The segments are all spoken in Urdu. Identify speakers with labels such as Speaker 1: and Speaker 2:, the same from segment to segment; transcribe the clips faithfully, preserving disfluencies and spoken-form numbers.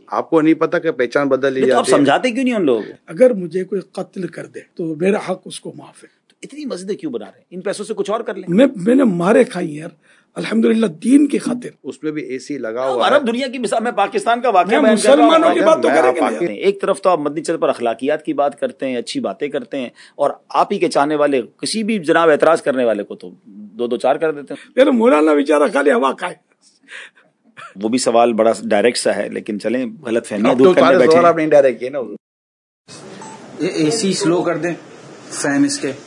Speaker 1: آپ کو نہیں پتا کہ پہچان بدل لی جاتی ہے؟
Speaker 2: آپ سمجھاتے کیوں نہیں ان لوگوں کو؟
Speaker 3: اگر مجھے کوئی قتل کر دے تو میرا حق اس کو معاف ہے.
Speaker 2: اتنی مسجدیں کیوں بنا رہے ہیں؟ ان پیسوں سے کچھ اور کر لیں.
Speaker 3: میں میں نے مارے کھائی یار الحمدللہ دین کی خاطر.
Speaker 1: اس میں بھی اے سی لگا ہوا ہے.
Speaker 2: عرب دنیا کی مثال میں پاکستان کا واقعہ بیان کر
Speaker 3: مسلمانوں
Speaker 2: رہا ہوں.
Speaker 3: کی بات تو کریں گے.
Speaker 2: ایک طرف تو آپ مدنی چل پر اخلاقیات کی بات کرتے ہیں، اچھی باتیں کرتے ہیں، اور آپ ہی کے چاہنے والے کسی بھی جناب اعتراض کرنے والے کو تو دو دو چار کر دیتے ہیں.
Speaker 3: میرا مولانا بیچارہ خالی ہوا کھائے.
Speaker 2: وہ بھی سوال بڑا ڈائریکٹ سا ہے، لیکن چلیں غلط فہمیاں دور کرنے
Speaker 1: بیٹھے. سوال آپ نے انڈائریکٹ کیا نا.
Speaker 4: اے سی سلو کر دیں فین اس کے.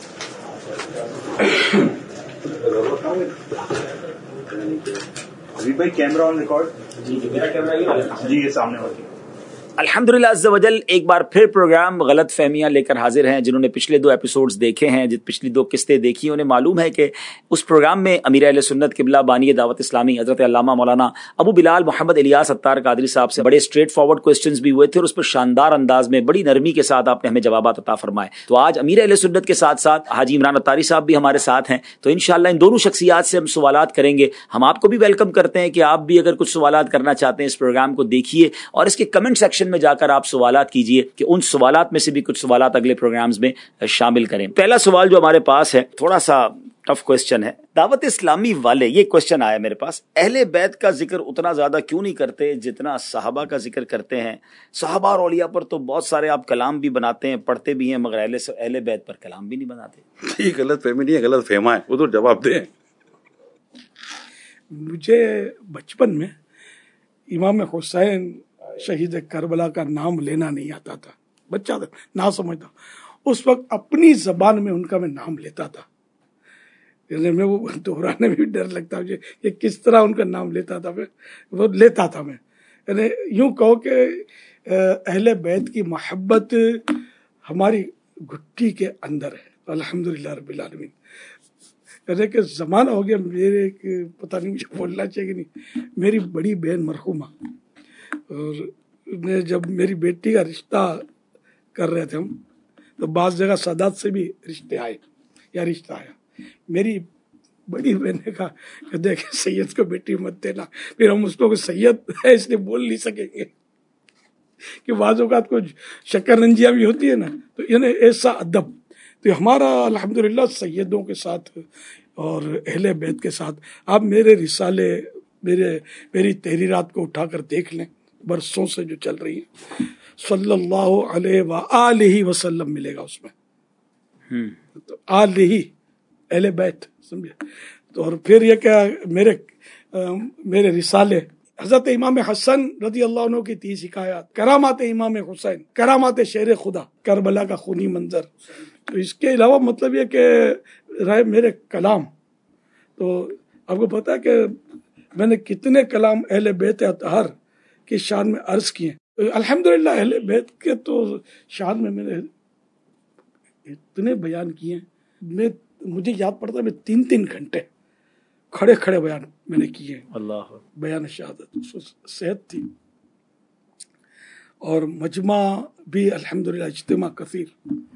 Speaker 4: ابھی بھائی کیمرہ آن ریکارڈ. جی میرا کیمرہ جی یہ سامنے والی.
Speaker 2: الحمدللہ عز وجل ایک بار پھر پروگرام غلط فہمیاں لے کر حاضر ہیں. جنہوں نے پچھلے دو ایپیسوڈز دیکھے ہیں، جن پچھلی دو قسطیں دیکھی، انہیں معلوم ہے کہ اس پروگرام میں امیر اہل سنت قبلہ بانی دعوت اسلامی حضرت علامہ مولانا ابو بلال محمد الیاس اتار قادری صاحب سے بڑے اسٹریٹ فارورڈ کوسچنز بھی ہوئے تھے، اور اس پر شاندار انداز میں بڑی نرمی کے ساتھ آپ نے ہمیں جوابات عطا فرمائے. تو آج امیر اہل سنت کے ساتھ ساتھ حاجی عمران اتاری صاحب بھی ہمارے ساتھ ہیں، تو انشاءاللہ ان دونوں شخصیات سے ہم سوالات کریں گے. ہم آپ کو بھی ویلکم کرتے ہیں کہ آپ بھی اگر کچھ سوالات کرنا چاہتے ہیں اس پروگرام کو دیکھیے، اور اس کے کمنٹ سیکشن میں جا کر آپ سوالات کیجئے کہ ان سوالات میں سے بھی کچھ سوالات اگلے پروگرامز میں شامل کریں. پہلا سوال جو ہمارے پاس ہے تھوڑا سا ٹف کوسچن ہے. دعوت اسلامی والے، یہ کوسچن آیا میرے پاس، اہل بیت کا ذکر اتنا زیادہ کیوں نہیں کرتے جتنا صحابہ کا ذکر کرتے ہیں؟ صحابہ اور اولیاء پر تو بہت سارے آپ کلام بھی بناتے ہیں، پڑھتے بھی ہیں، مگر اہل اہل بیت پر کلام بھی نہیں بناتے.
Speaker 1: یہ غلط فہمی نہیں ہے، غلط فہما ہے. وہ تو جواب دیں.
Speaker 3: مجھے بچپن میں امام حسین شہید کربلا کا نام لینا نہیں آتا تھا، بچہ تھا نہ سمجھتا. اس وقت اپنی زبان میں ان کا میں نام لیتا تھا. یعنی میں وہ دہرانے میں بھی ڈر لگتا مجھے کہ کس طرح ان کا نام لیتا تھا. میں وہ لیتا تھا میں یعنی یوں کہو کہ اہل بیت کی محبت ہماری گھٹی کے اندر ہے. الحمدللہ رب العالمین. یعنی کہ زمانہ ہو گیا میرے پتہ نہیں مجھے بولنا چاہیے کہ نہیں، میری بڑی بہن مرحومہ، اور نے جب میری بیٹی کا رشتہ کر رہے تھے ہم، تو بعض جگہ سادات سے بھی رشتے آئے یا رشتہ آیا. میری بڑی بہن نے کہا کہ دیکھ سید کو بیٹی مت دینا. پھر ہم اس کو سید ہے اس لیے بول نہیں سکیں گے کہ بعض اوقات کچھ شکر رنجیاں بھی ہوتی ہے نا، تو یعنی ایسا ادب. تو ہمارا الحمدللہ سیدوں کے ساتھ اور اہل بیت کے ساتھ، آپ میرے رسالے میرے میری تحریرات کو اٹھا کر دیکھ لیں، برسوں سے جو چل رہی ہے، صلی اللہ علیہ وآلہ وسلم ملے گا اس میں. تو آلہ اہل بیت سمجھے. تو اور پھر یہ کہ میرے میرے رسالے حضرت امام حسن رضی اللہ عنہ کی تیس حکایات، کرامات امام حسین، کرامات شیر خدا، کربلا کا خونی منظر. تو اس کے علاوہ مطلب یہ کہ رہے میرے کلام، تو آپ کو پتا ہے کہ میں نے کتنے کلام اہل بیت اطہار کی شان میں عرض کیے. الحمدللہ اہل بیت کے تو شان میں میں نے اتنے بیان کیے ہیں. میں مجھے یاد پڑتا ہے میں تین تین گھنٹے کھڑے کھڑے بیان میں نے کیے ہیں.
Speaker 2: اللہ
Speaker 3: بیان شہادت صحت تھی. اور مجمع بھی الحمدللہ اجتماع کثیر.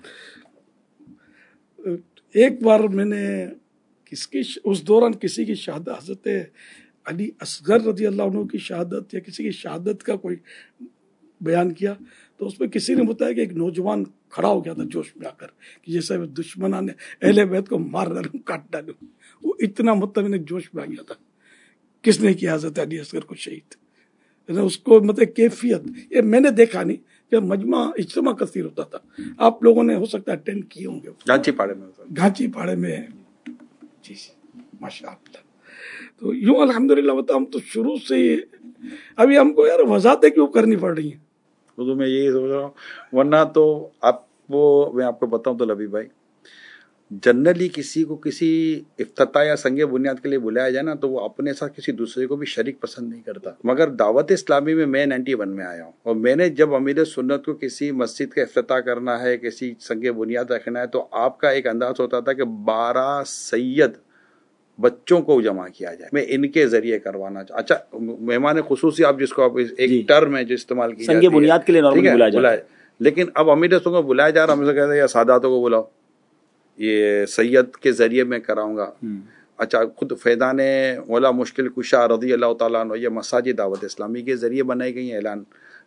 Speaker 3: ایک بار میں نے کس کی اس دوران کسی کی شہادت، حضرت علی اصغر رضی اللہ عنہ کی شہادت یا کسی کی شہادت کا کوئی بیان کیا، تو اس میں کسی نے بتایا کہ ایک نوجوان کھڑا ہو گیا تھا جوش میں آ کر کہ جیسے دشمنان نے اہل بیت کو مار ڈالوں کاٹ ڈالوں. وہ اتنا مطلب جوش میں آ گیا تھا. کس نے کیا حضرت علی اصغر کو شہید؟ اس کو مطلب کیفیت یہ میں نے دیکھا نہیں کہ مجمع اجتماع کثیر ہوتا تھا. آپ لوگوں نے ہو سکتا ہے اٹینڈ کیے ہوں گے
Speaker 1: گھانچی پاڑے میں.
Speaker 3: گھانچی پاڑے میں جی ماشاء اللہ. تو یوں الحمدللہ بتا ہم تو شروع سے ہی ابھی ہم کو یار وضاحتیں کیوں کرنی پڑ رہی ہیں.
Speaker 1: اردو میں یہی سوچ رہا ہوں. ورنہ تو آپ وہ میں آپ کو بتاؤں تو لبی بھائی، جنرلی کسی کو کسی افتتاح یا سنگ بنیاد کے لیے بلایا جائے نا تو وہ اپنے ساتھ کسی دوسرے کو بھی شریک پسند نہیں کرتا. مگر دعوت اسلامی میں میں نائنٹی ون میں آیا ہوں، اور میں نے جب امیر سنت کو کسی مسجد کا افتتاح کرنا ہے، کسی سنگ بنیاد رکھنا ہے، تو آپ کا ایک انداز ہوتا تھا کہ بارہ سید بچوں کو جمع کیا جائے، میں ان کے ذریعے کروانا. اچھا مہمان خصوصی آپ جس کو آپ ایک ٹرم ہے جو استعمال کی
Speaker 2: سنگ بنیاد کے لیے نارملی بلایا جاتا ہے،
Speaker 1: لیکن اب امیر سنت کو بلایا جا رہا، ہم سے کہتے ہیں یا ساداتوں کو بلاؤ، یہ سید کے ذریعے میں کراؤں گا. اچھا خود فیضان مولا مشکل کشا رضی اللہ تعالیٰ عنہ، یہ مساجد دعوت اسلامی کے ذریعے بنائی گئی ہیں، اعلان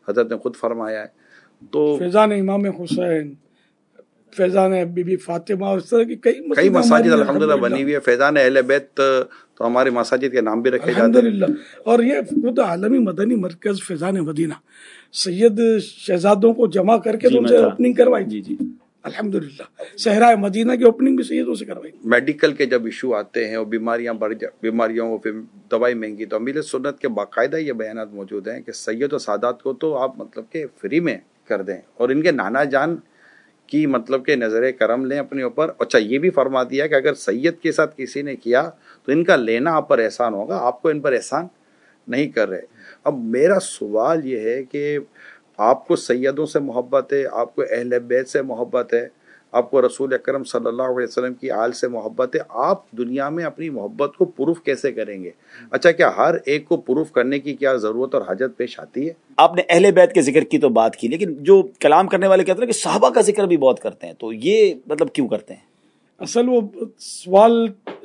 Speaker 1: حضرت نے خود فرمایا ہے. تو
Speaker 3: فیضان امام حسین، فیضان بی بی فاطمہ، اس طرح کی کئی
Speaker 1: کئی مساجد الحمدللہ بنی ہوئی ہے. فیضان اہل بیت تو ہمارے مساجد کے نام بھی رکھے جاتے ہیں
Speaker 3: الحمدللہ. اور یہ خود عالمی مدنی مرکز فیضان مدینہ سید شہزادوں کو جمع کر کے ان سے اوپننگ کروائی.
Speaker 2: جی جی
Speaker 3: الحمدللہ صحرائے مدینہ کی اوپننگ بھی سیدوں سے کروائی.
Speaker 1: میڈیکل کے جب ایشو آتے ہیں اور بیماریاں بڑھ جا بیماریوں کو پھر دوائی مہنگی، تو امیر سنت کے باقاعدہ یہ بیانات موجود ہیں کہ سید و سادات کو تو آپ مطلب کہ فری میں کر دیں، اور ان کے نانا جان کی مطلب کہ نظر کرم لیں اپنے اوپر. اچھا یہ بھی فرما دیا کہ اگر سید کے ساتھ کسی نے کیا تو ان کا لینا آپ پر احسان ہوگا، آپ کو ان پر احسان نہیں کر رہے. اب میرا سوال یہ ہے کہ آپ کو سیدوں سے محبت ہے، آپ کو اہل بیت سے محبت ہے، آپ کو رسول اکرم صلی اللہ علیہ وسلم کی آل سے محبت ہے، آپ دنیا میں اپنی محبت کو پروف کیسے کریں گے؟ اچھا کیا ہر ایک کو پروف کرنے کی کیا ضرورت اور حاجت پیش آتی ہے؟
Speaker 2: آپ نے اہل بیت کے ذکر کی تو بات کی، لیکن جو کلام کرنے والے کہتے ہیں کہ صحابہ کا ذکر بھی بہت کرتے ہیں، تو یہ مطلب کیوں کرتے ہیں؟
Speaker 3: اصل وہ سوال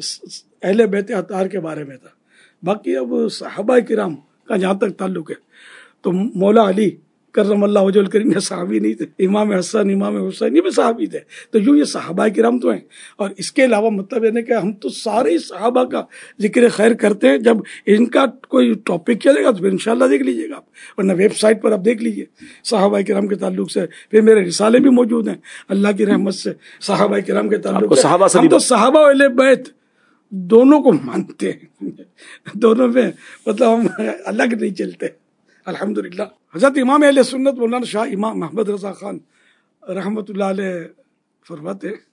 Speaker 3: اہل بیت اطہار کے بارے میں تھا. باقی اب صحابہ کرام کا جہاں تک تعلق ہے تو مولا علی کرم اللہ وجہ الکریم یہ صحابی نہیں تھے، امام حسن امام حسین یہ بھی صحابی تھے. تو یوں یہ صحابہ کرام تو ہیں، اور اس کے علاوہ مطلب یہ کہ ہم تو سارے صحابہ کا ذکر خیر کرتے ہیں. جب ان کا کوئی ٹاپک چلے گا تو پھر انشاءاللہ دیکھ لیجیے گا آپ، ورنہ ویب سائٹ پر آپ دیکھ لیجیے صحابہ کرام کے تعلق سے. پھر میرے رسالے بھی موجود ہیں اللہ کی رحمت سے صحابہ کرام کے تعلق سے. ہم تو صحابہ اہل بیت دونوں کو مانتے ہیں، دونوں میں مطلب ہم الگ نہیں چلتے الحمدللہ. حضرت امام اہل سنت مولانا شاہ امام محمد رضا خان رحمت اللہ علیہ فرماتے ہیں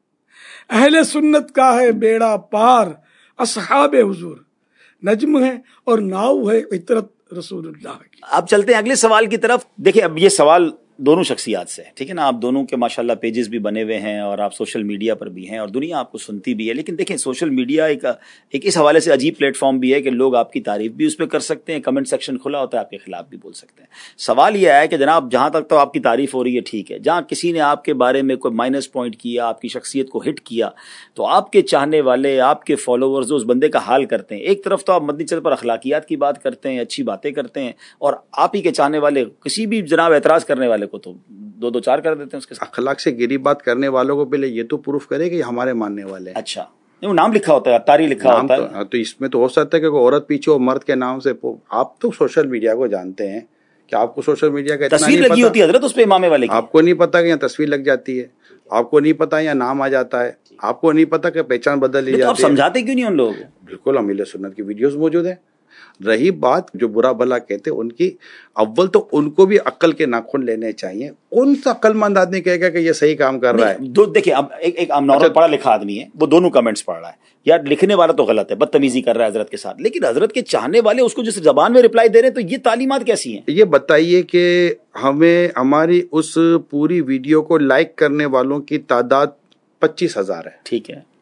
Speaker 3: اہل سنت کا ہے بیڑا پار اصحاب حضور، نجم ہے اور ناؤ ہے عطرت رسول اللہ کی.
Speaker 2: آپ چلتے ہیں اگلے سوال کی طرف. دیکھیں اب یہ سوال دونوں شخصیات سے ہے، ٹھیک ہے نا، آپ دونوں کے ماشاءاللہ پیجز بھی بنے ہوئے ہیں اور آپ سوشل میڈیا پر بھی ہیں اور دنیا آپ کو سنتی بھی ہے. لیکن دیکھیں سوشل میڈیا ایک ایک اس حوالے سے عجیب پلیٹ فارم بھی ہے کہ لوگ آپ کی تعریف بھی اس پہ کر سکتے ہیں، کمنٹ سیکشن کھلا ہوتا ہے، آپ کے خلاف بھی بول سکتے ہیں. سوال یہ ہے کہ جناب جہاں تک تو آپ کی تعریف ہو رہی ہے ٹھیک ہے، جہاں کسی نے آپ کے بارے میں کوئی مائنس پوائنٹ کیا، آپ کی شخصیت کو ہٹ کیا، تو آپ کے چاہنے والے، آپ کے فالوورز اس بندے کا حال کرتے ہیں. ایک طرف تو آپ مدنی چل پر اخلاقیات کی بات کرتے ہیں، اچھی باتیں کرتے ہیں، اور آپ ہی کے چاہنے والے کسی بھی جناب اعتراض کرنے والے کو تو دو دو چار کر دیتے ہیں اس کے ساتھ.
Speaker 1: اخلاق سے گری بات کرنے والوں کو پہلے یہ تو پروف کرے کہ ہمارے ماننے والے ہیں.
Speaker 2: اچھا وہ نام لکھا ہوتا ہے، تاری لکھا ہوتا ہے،
Speaker 1: تو اس میں تو ہو سکتا ہے کہ کوئی عورت پیچھے ہو مرد کے نام سے. آپ تو سوشل میڈیا کو جانتے ہیں کہ آپ کو سوشل میڈیا کا
Speaker 2: تصویر لگی ہوتی ہے حضرت اس پہ امام والے کی،
Speaker 1: آپ کو نہیں پتا کہ یہاں تصویر لگ جاتی ہے، آپ کو نہیں پتا یہاں نام آ جاتا ہے، آپ کو نہیں پتا کہ پہچان بدل لی جاتی ہے.
Speaker 2: آپ سمجھاتے کیوں نہیں ان لوگوں کو؟
Speaker 1: بالکل امیل سنت کی ویڈیوز موجود ہیں. رہی بات جو برا بھلا کہتے ان کی، اول تو ان کو بھی عقل کے ناخن لینے چاہیے. کون سا عقل مند آدمی کہے گا کہ یہ صحیح کام کر رہا ہے؟
Speaker 2: دو دیکھیں اب ایک ایک نارمل پڑھا لکھا آدمی ہے، وہ دونوں کمنٹس پڑھ رہا ہے، یا لکھنے والا تو غلط ہے، بدتمیزی کر رہا ہے حضرت کے ساتھ، لیکن حضرت کے چاہنے والے اس کو جس زبان میں رپلائی دے رہے ہیں، تو یہ تعلیمات کیسی ہیں؟
Speaker 1: یہ بتائیے کہ ہمیں ہماری اس پوری ویڈیو کو لائک کرنے والوں کی تعداد پچیس ہزار ہے،
Speaker 2: ٹھیک ہے،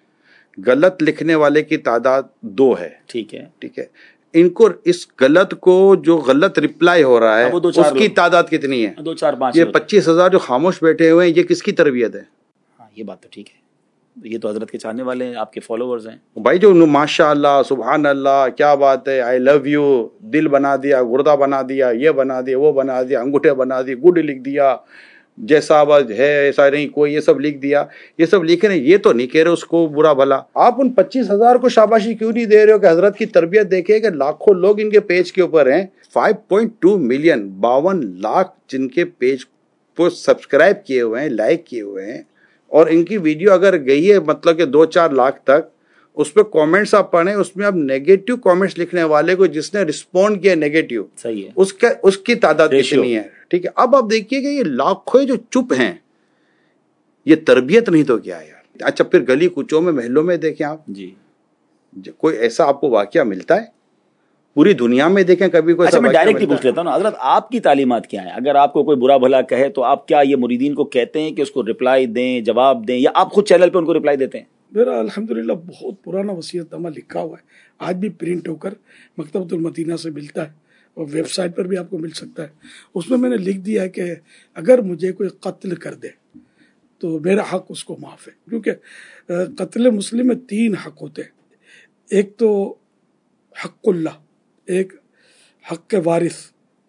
Speaker 1: غلط لکھنے والے کی تعداد دو ہے،
Speaker 2: ٹھیک ہے،
Speaker 1: ٹھیک ہے. ان کو اس غلط کو جو غلط رپلائی ہو رہا ہے اس کی تعداد کتنی ہے؟
Speaker 2: دو چار پانچ.
Speaker 1: یہ پچیس ہزار جو خاموش بیٹھے ہوئے ہیں، یہ کس کی تربیت ہے؟
Speaker 2: ہاں یہ بات تو ٹھیک ہے، یہ تو حضرت کے چاہنے والے ہیں، آپ کے فالوورز ہیں
Speaker 1: بھائی، جو ماشاء اللہ سبحان اللہ کیا بات ہے، آئی لو یو، دل بنا دیا، گردہ بنا دیا، یہ بنا دیا، وہ بنا دیا، انگوٹھے بنا دی، گڈ لکھ دیا، جیسا آواز ہے ایسا نہیں کوئی، یہ سب لکھ دیا. یہ سب لکھ رہے ہیں، یہ تو نہیں کہہ رہے اس کو برا بھلا. آپ ان پچیس ہزار کو شاباشی کیوں نہیں دے رہے ہو کہ حضرت کی تربیت دیکھے کہ لاکھوں لوگ ان کے پیج کے اوپر ہیں، فائیو پوائنٹ ٹو ملین باون لاکھ جن کے پیج کو سبسکرائب کیے ہوئے ہیں، لائک کیے ہوئے ہیں، اور ان کی ویڈیو اگر گئی ہے مطلب کہ دو چار لاکھ تک، اس پہ کامنٹس آپ پڑھیں، اس میں اب نیگیٹو کامنٹس لکھنے والے کو جس نے رسپونڈ کیا نیگیٹو،
Speaker 2: صحیح ہے،
Speaker 1: اس کا اس کی تعداد کتنی ہے؟ ٹھیک ہے. اب آپ دیکھیے کہ یہ لاکھوں جو چپ ہیں، یہ تربیت نہیں تو کیا یار. اچھا پھر گلی کوچوں میں محلوں میں دیکھیں آپ،
Speaker 2: جی
Speaker 1: کوئی ایسا آپ کو واقعہ ملتا ہے؟ پوری دنیا میں دیکھیں کبھی کوئی.
Speaker 2: اچھا میں ڈائریکٹلی پوچھ لیتا ہوں نا حضرت، آپ کی تعلیمات کیا ہیں؟ اگر آپ کو کوئی برا بھلا کہے تو آپ کیا یہ مریدین کو کہتے ہیں کہ اس کو رپلائی دیں، جواب دیں، یا آپ خود چینل پہ ان کو رپلائی دیتے ہیں؟
Speaker 3: میرا الحمدللہ بہت پرانا وصیت نامہ لکھا ہوا ہے، آج بھی پرنٹ ہو کر مکتبۃ المدینہ سے ملتا ہے اور ویب سائٹ پر بھی آپ کو مل سکتا ہے. اس میں میں نے لکھ دیا ہے کہ اگر مجھے کوئی قتل کر دے تو میرا حق اس کو معاف ہے، کیونکہ قتل مسلم میں تین حق ہوتے ہیں. ایک تو حق اللہ، ایک حق وارث،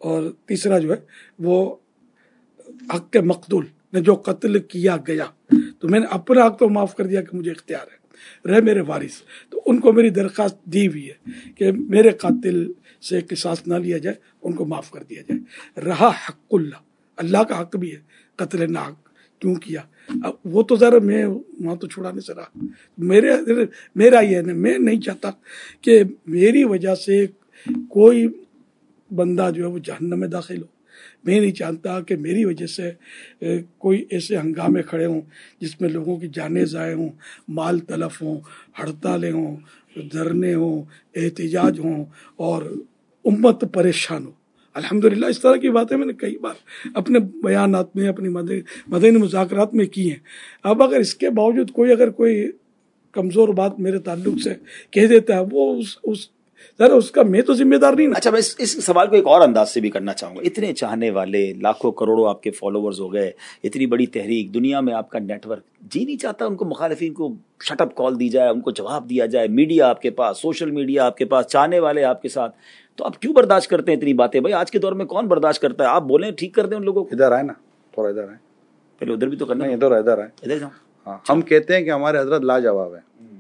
Speaker 3: اور تیسرا جو ہے وہ حق کے مقتول نے جو قتل کیا گیا تو میں نے اپنا حق تو معاف کر دیا کہ مجھے اختیار ہے، رہے میرے وارث، تو ان کو میری درخواست دی ہوئی ہے کہ میرے قاتل سے قصاص نہ لیا جائے، ان کو معاف کر دیا جائے۔ رہا حق اللہ، اللہ کا حق بھی ہے، قتل ناحق کیوں کیا، اب وہ تو ذرا میں وہاں تو چھڑانے سے رہا، میرے میرا یہ ہے، میں نہیں چاہتا کہ میری وجہ سے کوئی بندہ جو ہے وہ جہنم میں داخل ہو، میں نہیں چاہتا کہ میری وجہ سے کوئی ایسے ہنگامے کھڑے ہوں جس میں لوگوں کی جانیں ضائع ہوں، مال تلف ہوں، ہڑتالیں ہوں، دھرنے ہوں، احتجاج ہوں اور امت پریشان ہو۔ الحمدللہ اس طرح کی باتیں میں نے کئی بار اپنے بیانات میں، اپنی مدنی مذاکرات میں کی ہیں۔ اب اگر اس کے باوجود کوئی اگر کوئی کمزور بات میرے تعلق سے کہہ دیتا ہے، وہ اس, اس ذرا اس کا میں تو ذمہ دار نہیں۔
Speaker 2: اچھا، میں اس, اس سوال کو ایک اور انداز سے بھی کرنا چاہوں گا۔ اتنے چاہنے والے، لاکھوں کروڑوں آپ کے فالوورز ہو گئے، اتنی بڑی تحریک، دنیا میں آپ کا نیٹ ورک، جی نہیں چاہتا ان کو مخالفین کو شٹ اپ کال دی جائے، ان کو جواب دیا جائے، میڈیا آپ کے پاس، سوشل میڈیا آپ کے پاس، چاہنے والے آپ کے ساتھ، تو آپ کیوں برداشت کرتے ہیں اتنی باتیں؟ بھائی آج کے دور میں کون برداشت کرتا ہے؟ آپ بولیں، ٹھیک کر دیں ان لوگوں کو۔
Speaker 1: ادھر آئے نا، تھوڑا ادھر آئے،
Speaker 2: پہلے ادھر بھی تو کرنا ہے،
Speaker 1: ادھر ادھر آئے،
Speaker 2: ادھر جاؤ۔
Speaker 1: ہاں، ہم کہتے ہیں کہ ہمارے حضرت لاجواب ہے۔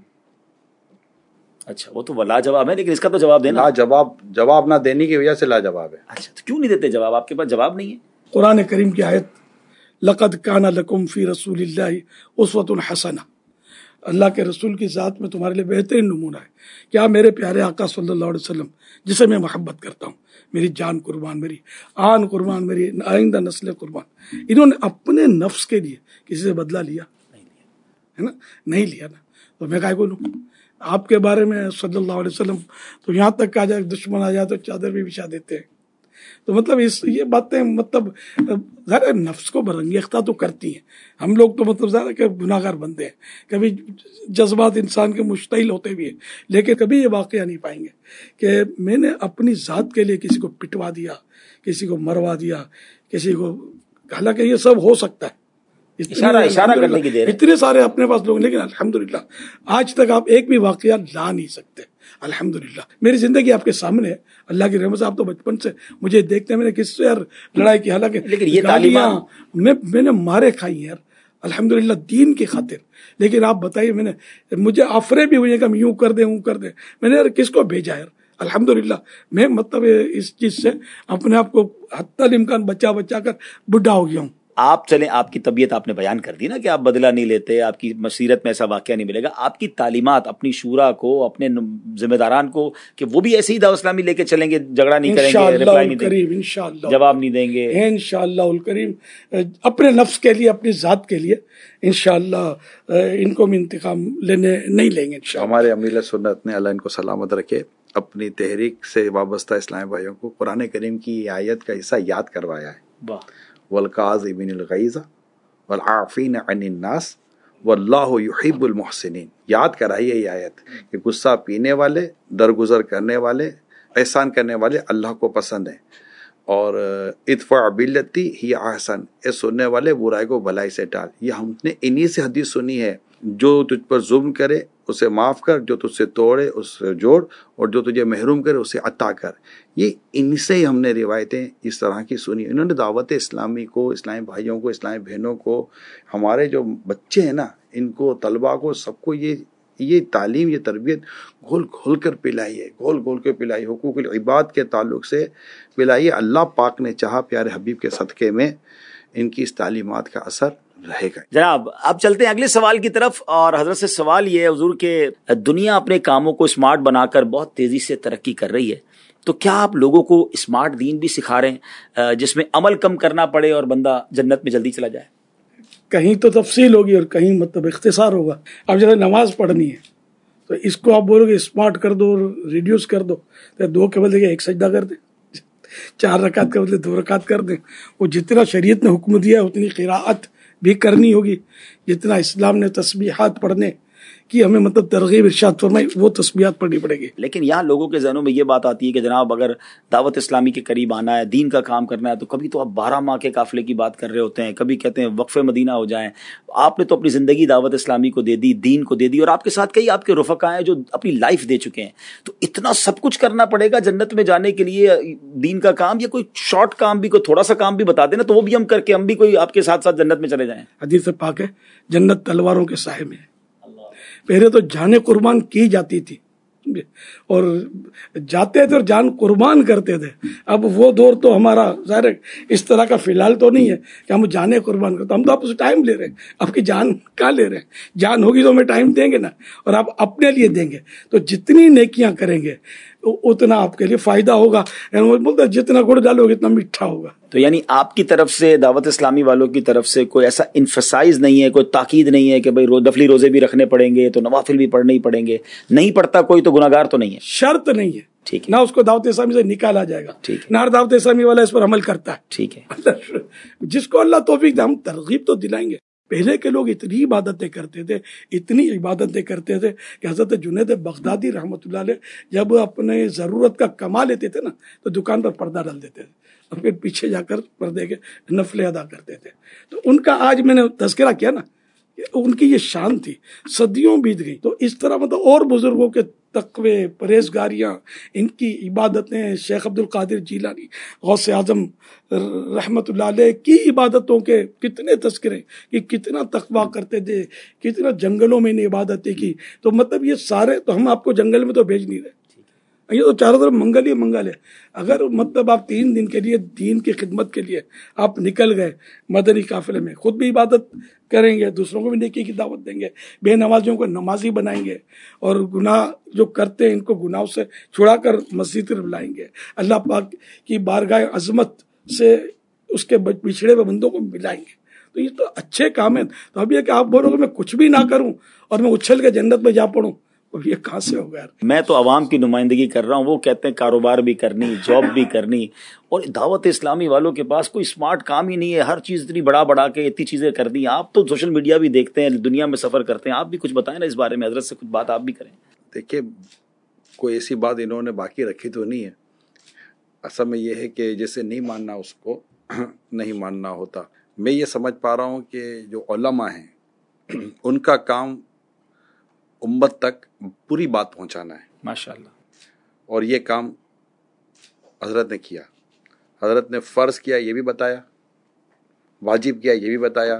Speaker 2: اچھا، وہ تو لاجواب ہے، لیکن اس کا تو جواب دینا۔
Speaker 1: لاجواب، جواب نہ دینے کی وجہ سے لاجواب ہے۔
Speaker 2: اچھا، تو کیوں نہیں دیتے جواب؟ آپ کے پاس جواب نہیں ہے؟
Speaker 3: قرآن کریم کی آیت لقد کان لکم فی رسول اللہ اسوۃ حسنہ، اللہ کے رسول کی ذات میں تمہارے لیے بہترین نمونہ ہے۔ کیا میرے پیارے آقا صلی اللہ علیہ وسلم جسے میں محبت کرتا ہوں، میری جان قربان، میری آن قربان، میری آئندہ نسل قربان، انہوں نے اپنے نفس کے لیے کسی سے بدلہ لیا ہے نا؟ نہیں لیا نا، تو میں کہا بولوں آپ کے بارے میں صلی اللہ علیہ وسلم، تو یہاں تک آ جائے دشمن آ جائے تو چادر بھی بچھا دیتے ہیں۔ تو مطلب اس یہ باتیں مطلب ذرا نفس کو برانگیختہ تو کرتی ہیں، ہم لوگ تو مطلب ذرا کہ گناہ گار بندے ہیں، کبھی جذبات انسان کے مشتعل ہوتے بھی ہیں، لیکن کبھی یہ واقعہ نہیں پائیں گے کہ میں نے اپنی ذات کے لیے کسی کو پٹوا دیا، کسی کو مروا دیا، کسی کو، حالانکہ یہ سب ہو سکتا ہے،
Speaker 2: اشارہ اشارہ کرنے کی دیر ہے،
Speaker 3: اتنے سارے اپنے پاس لوگ، لیکن الحمدللہ آج تک آپ ایک بھی واقعہ لا نہیں سکتے۔ الحمدللہ میری زندگی آپ کے سامنے ہے، اللہ کی رحمت سے آپ تو بچپن سے مجھے دیکھتے ہیں، میں نے کس سے یار لڑائی کی، حالانکہ
Speaker 2: لیکن یہ تعلیمات
Speaker 3: میں میں نے مارے کھائی یار الحمدللہ دین کی خاطر، لیکن آپ بتائیے، میں نے مجھے آفریں بھی ہوئی ہیں کہ ہم یوں کر دیں یوں کر دیں، میں نے یار کس کو بھیجا یار؟ الحمدللہ میں مطلب اس چیز سے اپنے آپ کو حتی الامکان بچا بچا کر بڈھا ہو گیا ہوں۔
Speaker 2: آپ چلیں، آپ کی طبیعت آپ نے بیان کر دی نا کہ آپ بدلہ نہیں لیتے، آپ کی مسیرت میں ایسا واقعہ نہیں ملے گا، آپ کی تعلیمات اپنی شورا کو، اپنے ذمہ داران کو، کہ وہ بھی ایسے ہی دعوت اسلامی لے کے چلیں گے، جھگڑا نہیں کریں گے، ریپلائی نہیں دیں گے، انشاءاللہ جواب نہیں دیں گے،
Speaker 3: انشاءاللہ الکریم، اپنے نفس کے لیے، اپنی ذات کے لیے انشاءاللہ ان کو انتقام لینے نہیں لیں گے انشاءاللہ۔
Speaker 1: ہمارے امیر سنت نے، اللہ ان کو سلامت رکھے، اپنی تحریک سے وابستہ اسلامی بھائیوں کو قرآن کریم کی آیت کا حصہ یاد کروایا ہے،
Speaker 2: واہ،
Speaker 1: والکاظمین الغیظ والعافین عن الناس واللہ یحب المحسنین، یاد کرائیے یہ آیت کہ غصہ پینے والے، درگزر کرنے والے، احسان کرنے والے اللہ کو پسند ہیں، اور ادفع باللتی ہی احسن، اے سننے والے برائی کو بھلائی سے ٹال۔ یہ ہم نے انہی سے حدیث سنی ہے، جو تجھ پر ظلم کرے اسے معاف کر، جو تجھ سے توڑے اس سے جوڑ، اور جو تجھے محروم کرے اسے عطا کر۔ یہ ان سے ہی ہم نے روایتیں اس طرح کی سنی۔ انہوں نے دعوت اسلامی کو، اسلامی بھائیوں کو، اسلامی بہنوں کو، ہمارے جو بچے ہیں نا، ان کو، طلباء کو، سب کو یہ یہ تعلیم، یہ تربیت گھول گھول کر پلائی ہے، گھول گھول کر پلائی، حقوق العباد کے تعلق سے پلائی ہے۔ اللہ پاک نے چاہا پیارے حبیب کے صدقے میں ان کی اس تعلیمات کا اثر رہے گا۔
Speaker 2: جناب اب چلتے ہیں اگلے سوال کی طرف، اور حضرت سے سوال یہ ہے حضور کہ دنیا اپنے کاموں کو اسمارٹ بنا کر بہت تیزی سے ترقی کر رہی ہے، تو کیا آپ لوگوں کو اسمارٹ دین بھی سکھا رہے ہیں جس میں عمل کم کرنا پڑے اور بندہ جنت میں جلدی چلا جائے؟
Speaker 3: کہیں تو تفصیل ہوگی اور کہیں مطلب اختصار ہوگا۔ اب جب نماز پڑھنی ہے تو اس کو آپ بولو گے اسمارٹ کر دو اور ریڈیوس کر دو، تو دو کے بدلے ایک سجدہ کر دیں، چار رکعت کے بدلے دو رکعت کر دیں۔ وہ جتنا شریعت نے حکم دیا ہے اتنی قراءت بھی کرنی ہوگی، جتنا اسلام نے تسبیحات پڑھنے کی ہمیں مطلب ترغیب ارشاد فرمائی وہ تسبیحات پڑھنی پڑے گی.
Speaker 2: لیکن یہاں لوگوں کے ذہنوں میں یہ بات آتی ہے کہ جناب اگر دعوت اسلامی کے قریب آنا ہے، دین کا کام کرنا ہے، تو کبھی تو آپ بارہ ماہ کے قافلے کی بات کر رہے ہوتے ہیں، کبھی کہتے ہیں وقف مدینہ ہو جائیں. آپ نے تو اپنی زندگی دعوت اسلامی کو دے دی، دین کو دے دی، اور آپ کے ساتھ کئی آپ کے رفقا ہیں جو اپنی لائف دے چکے ہیں. تو اتنا سب کچھ کرنا پڑے گا جنت میں جانے کے لیے دین کا کام، یا کوئی شارٹ کام بھی، کوئی تھوڑا سا کام بھی بتا دینا تو وہ بھی ہم کر کے ہم بھی کوئی آپ کے ساتھ ساتھ جنت میں چلے جائیں؟
Speaker 3: حدیث پاک ہے جنت تلواروں کے سائے میں ہے. پہلے تو جانیں قربان کی جاتی تھی اور جاتے تھے اور جان قربان کرتے تھے. اب وہ دور تو ہمارا ظاہر اس طرح کا فی الحال تو نہیں ہے کہ ہم جانے قربان کرتے. ہم تو آپ سے ٹائم لے رہے ہیں، آپ کی جان کہاں لے رہے ہیں؟ جان ہوگی تو ہمیں ٹائم دیں گے نا، اور آپ اپنے لیے دیں گے. تو جتنی نیکیاں کریں گے اتنا آپ کے لیے فائدہ ہوگا. بولتا جتنا گڑ ڈالو گے اتنا میٹھا ہوگا.
Speaker 2: تو یعنی آپ کی طرف سے، دعوت اسلامی والوں کی طرف سے کوئی ایسا انفسائز نہیں ہے، کوئی تاکید نہیں ہے کہ بھائی نفلی روزے بھی رکھنے پڑیں گے تو نوافل بھی پڑھنے ہی پڑیں گے، نہیں پڑھتا کوئی تو گناہگار تو نہیں ہے؟
Speaker 3: شرط نہیں ہے.
Speaker 2: ٹھیک ہے.
Speaker 3: نہ اس کو دعوت اسلامی سے نکالا جائے گا،
Speaker 2: ٹھیک ہے.
Speaker 3: نہ دعوت اسلامی والا اس پر عمل کرتا ہے.
Speaker 2: ٹھیک ہے.
Speaker 3: جس کو اللہ توفیق دے ہم ترغیب تو دلائیں گے. پہلے کے لوگ اتنی عبادتیں کرتے تھے، اتنی عبادتیں کرتے تھے کہ حضرت جنید بغدادی رحمۃ اللہ علیہ جب اپنے ضرورت کا کما لیتے تھے نا تو دکان پر پردہ ڈال دیتے تھے اور پھر پیچھے جا کر پردے کے نفلیں ادا کرتے تھے. تو ان کا آج میں نے تذکرہ کیا نا، ان کی یہ شان تھی، صدیوں بیت گئی. تو اس طرح مطلب اور بزرگوں کے تقوی، پرہیزگاریاں، ان کی عبادتیں، شیخ عبد القادر جیلانی غوث اعظم رحمت اللہ علیہ کی عبادتوں کے کتنے تذکرے کہ کتنا تقوی کرتے تھے، کتنا جنگلوں میں انہیں عبادتیں کی. تو مطلب یہ سارے تو ہم آپ کو جنگل میں تو بھیج نہیں رہے، یہ تو چاروں طرف منگل ہی منگل ہے. اگر مطلب آپ تین دن کے لیے دین کی خدمت کے لیے آپ نکل گئے مدنی قافلے میں، خود بھی عبادت کریں گے، دوسروں کو بھی نیکی کی دعوت دیں گے، بے نمازیوں کو نمازی بنائیں گے، اور گناہ جو کرتے ہیں ان کو گناہوں سے چھڑا کر مسجد طرف لائیں گے، اللہ پاک کی بارگاہ عظمت سے اس کے بچھڑے ہوئے بندوں کو ملائیں گے. تو یہ تو اچھے کام ہیں. تو اب یہ کہ آپ بولو گے میں کچھ بھی نہ کروں اور میں اچھل کے جنت میں جا پڑوں، یہ کہاں سے ہوگا یار؟
Speaker 2: میں تو عوام کی نمائندگی کر رہا ہوں، وہ کہتے ہیں کاروبار بھی کرنی، جاب بھی کرنی، اور دعوت اسلامی والوں کے پاس کوئی اسمارٹ کام ہی نہیں ہے، ہر چیز اتنی بڑا بڑا کے اتنی چیزیں کر دی. آپ تو سوشل میڈیا بھی دیکھتے ہیں، دنیا میں سفر کرتے ہیں، آپ بھی کچھ بتائیں نا اس بارے میں، حضرت سے کچھ بات آپ بھی کریں.
Speaker 1: دیکھیے کوئی ایسی بات انہوں نے باقی رکھی تو نہیں ہے. اصل میں یہ ہے کہ جسے نہیں ماننا اس کو نہیں ماننا ہوتا. میں یہ سمجھ پا رہا ہوں کہ جو علماء ہیں ان کا کام امت تک پوری بات پہنچانا ہے.
Speaker 2: ماشاءاللہ.
Speaker 1: اور یہ کام حضرت نے کیا. حضرت نے فرض کیا یہ بھی بتایا، واجب کیا یہ بھی بتایا،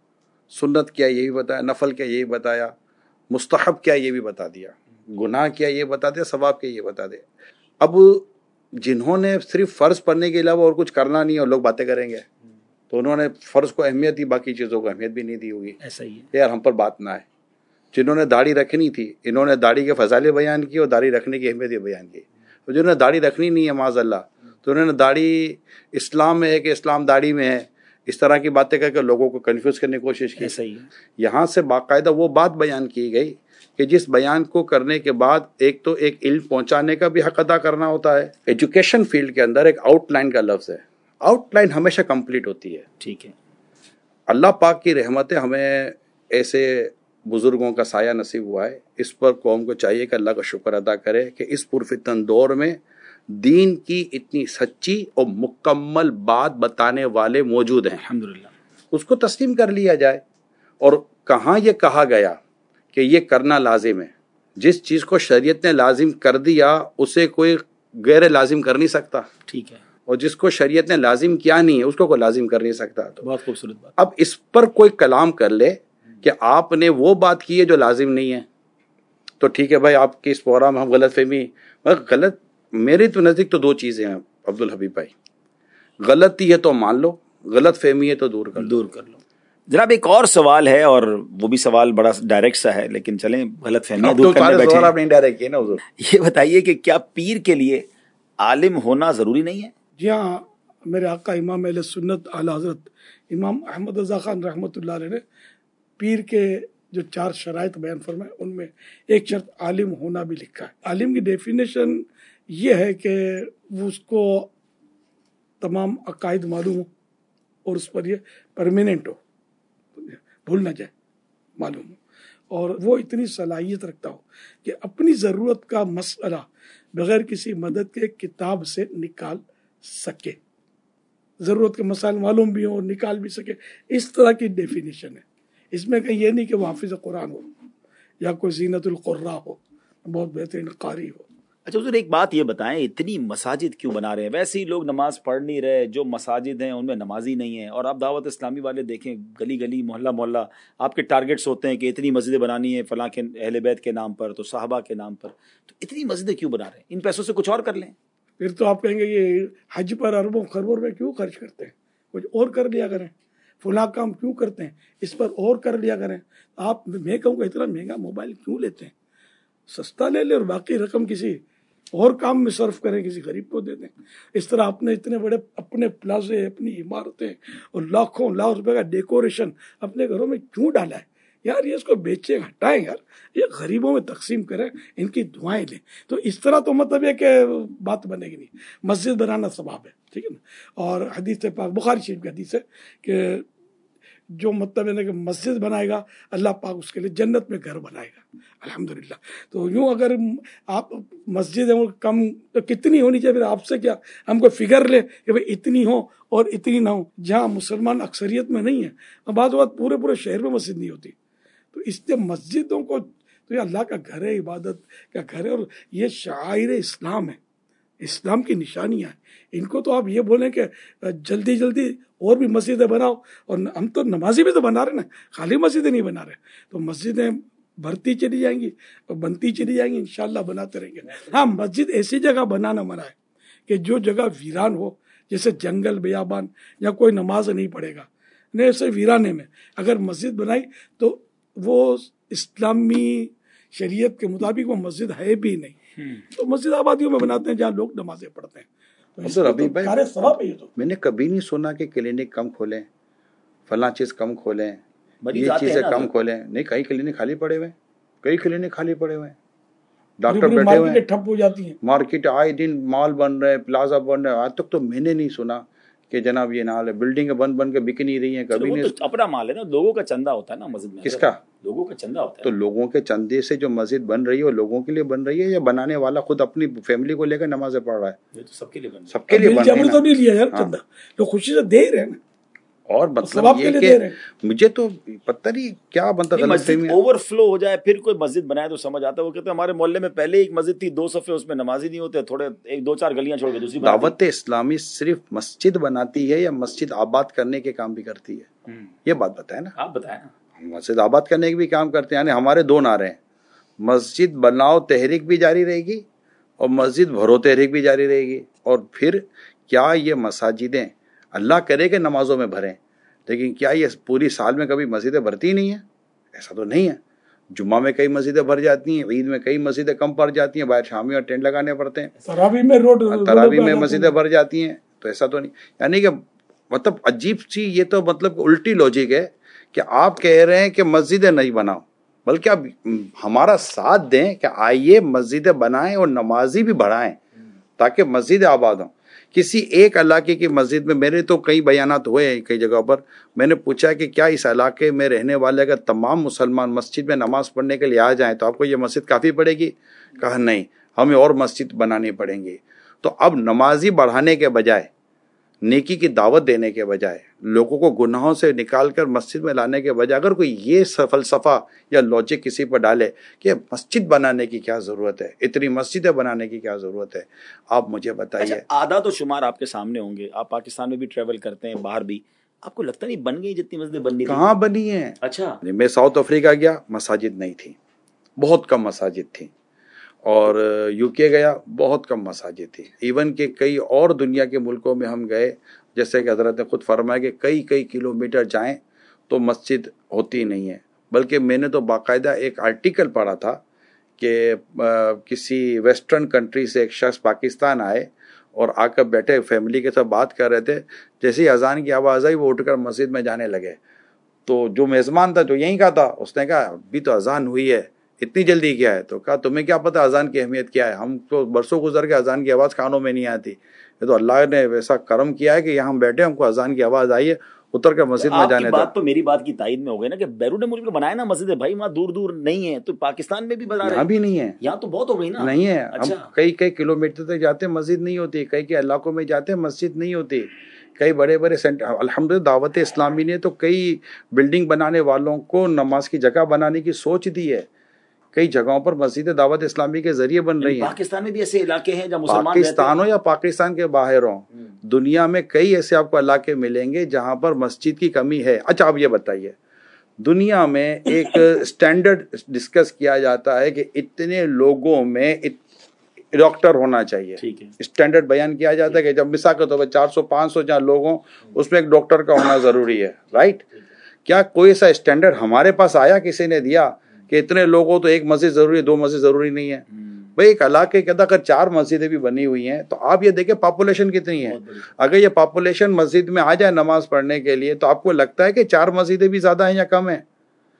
Speaker 1: سنت کیا یہ بھی بتایا، نفل کیا یہ بھی بتایا، مستحب کیا یہ بھی بتا دیا، گناہ کیا یہ بتا دیا، ثواب کیا یہ بتا دیا. اب جنہوں نے صرف فرض پڑھنے کے علاوہ اور کچھ کرنا نہیں اور لوگ باتیں کریں گے تو انہوں نے فرض کو اہمیت دی، باقی چیزوں کو اہمیت بھی نہیں دی ہوگی.
Speaker 2: ایسا ہی ہے
Speaker 1: یار ہم پر بات نہ ہے. جنہوں نے داڑھی رکھنی تھی انہوں نے داڑھی کے فضائل بیان کی اور داڑھی رکھنے کی اہمیت بیان کی. اور جنہوں نے داڑھی رکھنی نہیں ہے معاذ اللہ تو انہوں نے داڑھی اسلام میں ہے کہ اسلام داڑھی میں ہے، اس طرح کی باتیں کر کے لوگوں کو کنفیوز کرنے کی کوشش کی.
Speaker 2: ایسا ہی ہے.
Speaker 1: یہاں سے باقاعدہ وہ بات بیان کی گئی کہ جس بیان کو کرنے کے بعد ایک تو ایک علم پہنچانے کا بھی حق ادا کرنا ہوتا ہے. ایجوکیشن فیلڈ کے اندر ایک آؤٹ لائن کا لفظ ہے، آؤٹ لائن ہمیشہ کمپلیٹ ہوتی ہے.
Speaker 2: ٹھیک ہے.
Speaker 1: اللہ پاک کی رحمتیں ہمیں ایسے بزرگوں کا سایہ نصیب ہوا ہے. اس پر قوم کو چاہیے کہ اللہ کا شکر ادا کرے کہ اس پرفتن دور میں دین کی اتنی سچی اور مکمل بات بتانے والے موجود ہیں.
Speaker 2: الحمدللہ.
Speaker 1: اس کو تسلیم کر لیا جائے. اور کہاں یہ کہا گیا کہ یہ کرنا لازم ہے؟ جس چیز کو شریعت نے لازم کر دیا اسے کوئی غیر لازم کر نہیں سکتا.
Speaker 2: ٹھیک ہے.
Speaker 1: اور جس کو شریعت نے لازم کیا نہیں ہے اس کو کوئی لازم کر نہیں سکتا. تو
Speaker 2: بہت خوبصورت بات.
Speaker 1: اب اس پر کوئی کلام کر لے کہ آپ نے وہ بات کی ہے جو لازم نہیں ہے تو ٹھیک ہے بھائی، آپ کی اس پروگرام میں ہم غلط فہمی غلط میرے تو نزدیک تو دو چیزیں ہیں عبد الحبیب بھائی، غلطی ہے تو مان لو، غلط فہمی ہے تو دور کر
Speaker 2: دور کر لو. جناب ایک اور سوال ہے اور وہ بھی سوال بڑا ڈائریکٹ سا ہے لیکن چلیں غلط فہمیاں دور کرنے بیٹھے ہیں. یہ بتائیے کہ کیا پیر کے لیے عالم ہونا ضروری نہیں ہے؟
Speaker 3: جی ہاں، میرے آقا امام اہل سنت اعلی حضرت امام احمد رضا خان رحمۃ اللہ علیہ نے پیر کے جو چار شرائط بیان فرمائے ان میں ایک شرط عالم ہونا بھی لکھا ہے. عالم کی ڈیفینیشن یہ ہے کہ وہ اس کو تمام عقائد معلوم ہو اور اس پر یہ پرماننٹ ہو، بھول نہ جائے، معلوم ہو. اور وہ اتنی صلاحیت رکھتا ہو کہ اپنی ضرورت کا مسئلہ بغیر کسی مدد کے کتاب سے نکال سکے، ضرورت کے مسائل معلوم بھی ہوں اور نکال بھی سکے، اس طرح کی ڈیفینیشن ہے اس میں. کہیں یہ نہیں کہ وہ حافظ قرآن ہو یا کوئی زینت القراء ہو، بہت بہترین قاری ہو.
Speaker 2: اچھا حضور ایک بات یہ بتائیں، اتنی مساجد کیوں بنا رہے ہیں؟ ویسے ہی لوگ نماز پڑھ نہیں رہے، جو مساجد ہیں ان میں نمازی نہیں ہیں. اور آپ دعوت اسلامی والے دیکھیں، گلی گلی محلہ محلہ آپ کے ٹارگٹس ہوتے ہیں کہ اتنی مسجدیں بنانی ہیں فلاں کے اہل بیت کے نام پر، تو صحابہ کے نام پر. تو اتنی مسجدیں کیوں بنا رہے ہیں؟ ان پیسوں سے کچھ اور کر لیں.
Speaker 3: پھر تو آپ کہیں گے یہ حج پر اربوں خربوں روپے کیوں خرچ کرتے ہیں، کچھ اور کر لیا کریں. فلاں کام کیوں کرتے ہیں، اس پر اور کر لیا کریں. آپ میں کہوں گا اتنا مہنگا موبائل کیوں لیتے ہیں، سستا لے لیں اور باقی رقم کسی اور کام میں صرف کریں، کسی غریب کو دے دیں. اس طرح اپنے اتنے بڑے اپنے پلازے، اپنی عمارتیں اور لاکھوں لاکھ روپے کا ڈیکوریشن اپنے گھروں میں کیوں ڈالا ہے یار؟ یہ اس کو بیچیں، ہٹائیں یار، یہ غریبوں میں تقسیم کریں، ان کی دعائیں لیں. تو اس طرح تو مطلب یہ کہ بات بنے گی نہیں. مسجد بنانا ثواب ہے، ٹھیک ہے نا. اور حدیث پاک بخاری شریف کی حدیث ہے کہ جو مطلب ہے کہ مسجد بنائے گا اللہ پاک اس کے لیے جنت میں گھر بنائے گا. الحمدللہ. تو یوں اگر آپ مسجد ہے وہ کم تو کتنی ہونی چاہیے؟ پھر آپ سے کیا ہم کو فگر لیں کہ بھائی اتنی ہو اور اتنی نہ ہو. جہاں مسلمان اکثریت میں نہیں ہے، بعض اوقات پورے پورے شہر میں مسجد نہیں ہوتی. تو اس لیے مسجدوں کو تو یہ اللہ کا گھر ہے، عبادت کا گھر ہے، اور یہ شعائر اسلام ہے، اسلام کی نشانیاں ہیں. ان کو تو آپ یہ بولیں کہ جلدی جلدی اور بھی مسجدیں بناؤ، اور ہم تو نمازی بھی تو بنا رہے نا، خالی مسجدیں نہیں بنا رہے. تو مسجدیں بھرتی چلی جائیں گی اور بنتی چلی جائیں گی، انشاءاللہ بناتے رہیں گے. ہاں، مسجد ایسی جگہ بنانا منع ہے کہ جو جگہ ویران ہو، جیسے جنگل بیابان، یا کوئی نماز نہیں پڑھے گا، نہیں ایسے ویرانے میں اگر مسجد بنائی تو وہ اسلامی شریعت کے مطابق وہ مسجد ہے بھی نہیں. تو مسجد آبادیوں میں بناتے ہیں جہاں لوگ نمازیں پڑھتے ہیں.
Speaker 1: میں نے کبھی نہیں سنا کہ کلینک کم کھولیں، فلاں چیز کم کھولیں، یہ چیزیں کم کھولیں. نہیں، کئی کلینک خالی پڑے ہوئے، کئی کلینک خالی پڑے ہوئے، ڈاکٹر بیٹھے ہوئے ہیں،
Speaker 3: ٹھپ ہو جاتی ہیں
Speaker 1: مارکیٹ، آئے دن مال بن رہے، پلازا بن رہے. آج تک تو میں نے نہیں سنا کہ جناب یہ نال ہے، بلڈنگیں بن بن کے بک نہیں رہی ہیں. کبھی نہیں.
Speaker 2: اپنا مال ہے نا، لوگوں کا چندہ ہوتا ہے نا مسجد میں.
Speaker 1: کس کا؟
Speaker 2: لوگوں کا چندہ ہوتا ہے.
Speaker 1: تو لوگوں کے چندے سے جو مسجد بن رہی ہے وہ لوگوں کے لیے بن رہی ہے یا بنانے والا خود اپنی فیملی کو لے کر نمازیں پڑھ رہا ہے؟
Speaker 2: یہ تو سب کے لیے بن رہا ہے.
Speaker 1: سب کے لیے بن رہا ہے.
Speaker 3: تو نہیں لیا یار چندہ، لوگ خوشی سے دے رہے ہیں نا.
Speaker 1: اور مطلب یہ کہ مجھے تو پتہ نہیں کیا بنتا تھا.
Speaker 2: مسجد اوور فلو ہو جائے پھر کوئی مسجد بنائے تو سمجھ آتا ہے. وہ کہتے ہیں ہمارے محلے میں پہلے ایک مسجد تھی، دو صفحے، اس میں نمازی نہیں ہوتے، تھوڑے ایک دو چار گلیاں چھوڑ کے دوسری.
Speaker 1: دعوت اسلامی صرف مسجد بناتی ہے یا مسجد آباد کرنے کے کام بھی کرتی ہے؟ یہ بات بتائیں نا.
Speaker 2: آپ بتائیں نا.
Speaker 1: مسجد آباد کرنے کے بھی کام کرتے ہیں. یعنی ہمارے دو نعرے ہیں، مسجد بناؤ تحریک بھی جاری رہے گی اور مسجد بھرو تحریک بھی جاری رہے گی. اور پھر کیا یہ مساجدیں اللہ کرے کہ نمازوں میں بھریں، لیکن کیا یہ پوری سال میں کبھی مسجدیں بھرتی نہیں ہیں؟ ایسا تو نہیں ہے. جمعہ میں کئی مسجدیں بھر جاتی ہیں، عید میں کئی مسجدیں کم پڑ جاتی ہیں، باہر شامی اور ٹینٹ لگانے پڑتے ہیں،
Speaker 3: تراویح میں روڈ
Speaker 1: تراویح میں مسجدیں بھر جاتی ہیں. تو ایسا تو نہیں. یعنی کہ مطلب عجیب سی یہ تو مطلب الٹی لوجک ہے کہ آپ کہہ رہے ہیں کہ مسجدیں نہیں بناؤ، بلکہ آپ ہمارا ساتھ دیں کہ آئیے مسجدیں بنائیں اور نمازی بھی بڑھائیں تاکہ مسجدیں آباد ہوں. کسی ایک علاقے کی مسجد میں، میرے تو کئی بیانات ہوئے ہیں کئی جگہوں پر، میں نے پوچھا کہ کیا اس علاقے میں رہنے والے اگر تمام مسلمان مسجد میں نماز پڑھنے کے لیے آ جائیں تو آپ کو یہ مسجد کافی پڑے گی؟ کہا نہیں، ہمیں اور مسجد بنانی پڑیں گی. تو اب نمازی بڑھانے کے بجائے، نیکی کی دعوت دینے کے بجائے، لوگوں کو گناہوں سے نکال کر مسجد میں لانے کے بجائے اگر کوئی یہ فلسفہ یا لاجک کسی پر ڈالے کہ مسجد بنانے کی کیا ضرورت ہے، اتنی مسجدیں بنانے کی کیا ضرورت ہے، آپ مجھے بتائیے.
Speaker 2: اعداد و شمار آپ کے سامنے ہوں گے، آپ پاکستان میں بھی ٹریول کرتے ہیں، باہر بھی، آپ کو لگتا نہیں بن گئی جتنی مسجدیں بننی تھیں؟
Speaker 1: کہاں بنی ہیں.
Speaker 2: اچھا،
Speaker 1: میں ساؤتھ افریقہ گیا، مساجد نہیں تھی، بہت کم مساجد تھی. اور یو کے گیا، بہت کم مساجد تھی. ایون کہ کئی اور دنیا کے ملکوں میں ہم گئے، جیسے کہ حضرت نے خود فرمایا کہ کئی کئی کلومیٹر جائیں تو مسجد ہوتی نہیں ہے. بلکہ میں نے تو باقاعدہ ایک آرٹیکل پڑھا تھا کہ کسی ویسٹرن کنٹری سے ایک شخص پاکستان آئے اور آ کر بیٹھے فیملی کے ساتھ بات کر رہے تھے. جیسے ہی اذان کی آواز آئی وہ اٹھ کر مسجد میں جانے لگے. تو جو میزبان تھا جو یہیں کا تھا، اس نے کہا ابھی تو اذان ہوئی ہے، اتنی جلدی کیا ہے؟ تو کہا تمہیں کیا پتہ اذان کی اہمیت کیا ہے؟ ہم تو برسوں گزر کے اذان کی آواز کانوں میں نہیں آتی. یہ تو اللہ نے ویسا کرم کیا ہے کہ یہاں ہم بیٹھے، ہم کو اذان کی آواز آئی ہے. اتر کے مسجد میں جانے
Speaker 2: بات تو میری بات کی تائید میں ہو گئی نا کہ بیرون ملک میں بنائے نا مسجد بھائی، وہاں دور دور نہیں ہے، تو پاکستان میں بھی بنا رہے ہیں، یہاں
Speaker 1: بھی نہیں ہے،
Speaker 2: یہاں تو بہت ہو گئی نا،
Speaker 1: نہیں ہے، ہم کئی کئی کلو میٹر تک جاتے ہیں مسجد نہیں ہوتی، کئی کئی علاقوں میں جاتے ہیں مسجد نہیں ہوتی، کئی بڑے بڑے سینٹر، الحمدللہ دعوت اسلامی نے تو کئی بلڈنگ بنانے والوں کو نماز کی جگہ بنانے کی سوچ دی ہے، کئی جگہوں پر مسجد دعوت اسلامی کے ذریعے بن رہی ہیں۔
Speaker 2: پاکستان میں بھی ایسے علاقے ہیں جہاں مسلمان
Speaker 1: پاکستان ہو یا پاکستان کے باہر ہوں، دنیا میں کئی ایسے آپ کو علاقے ملیں گے جہاں پر مسجد کی کمی ہے۔ اچھا آپ یہ بتائیے، دنیا میں ایک سٹینڈرڈ ڈسکس کیا جاتا ہے کہ اتنے لوگوں میں ڈاکٹر ہونا چاہیے، اسٹینڈرڈ بیان کیا جاتا ہے کہ جب مثال کے طور پر چار سو پانچ سو جہاں لوگ ہوں اس میں ایک ڈاکٹر کا ہونا ضروری ہے، رائٹ؟ کیا کوئی ایسا اسٹینڈرڈ ہمارے پاس آیا، کسی نے دیا کہ اتنے لوگوں تو ایک مسجد ضروری ہے، دو مسجد ضروری نہیں ہے؟ بھئی ایک علاقے کے اندر اگر چار مسجدیں بھی بنی ہوئی ہیں تو آپ یہ دیکھیں پاپولیشن کتنی ہے، اگر یہ پاپولیشن مسجد میں آ جائے نماز پڑھنے کے لیے تو آپ کو لگتا ہے کہ چار مسجدیں بھی زیادہ ہیں یا کم ہیں؟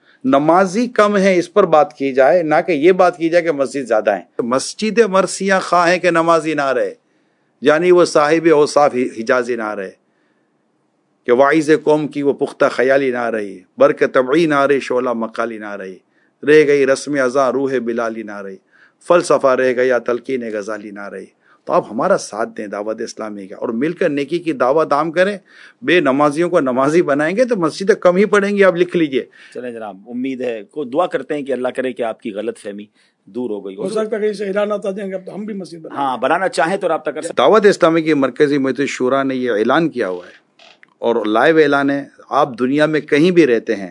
Speaker 1: نمازی کم ہیں اس پر بات کی جائے، نہ کہ یہ بات کی جائے کہ مسجد زیادہ ہیں۔ مسجد مرثیہ خواہ ہیں کہ نمازی نہ رہے، یعنی وہ صاحب اوصاف حجازی نہ رہے، کہ واعظ قوم کی وہ پختہ خیالی نہ رہی، برق طبعی نہ رہی، شعلہ مقالی نہ رہی، رہ گئی رسم ازاں روح بلالی نہ رہی، فلسفہ رہ گیا تلقین غزالی نہ رہی۔ تو آپ ہمارا ساتھ دیں دعوت اسلامی کا، اور مل کر نیکی کی دعوت عام کریں۔ بے نمازیوں کو نمازی بنائیں گے تو مسجدیں کم ہی پڑیں گی، آپ لکھ لیجئے۔
Speaker 2: چلیں جناب، امید ہے کو دعا کرتے ہیں کہ اللہ کرے کہ آپ کی غلط فہمی دور ہو گئی
Speaker 3: ہو سکتا ہے کہ اسے اعلان آتا دیں گے تو ہم بھی مسجد بنائیں،
Speaker 2: ہاں بنانا چاہیں تو رابطہ کر سکتے۔
Speaker 1: دعوت اسلامی کی مرکزی مجلس شورا نے یہ اعلان کیا ہوا ہے، اور لائیو اعلان ہے، آپ دنیا میں کہیں بھی رہتے ہیں،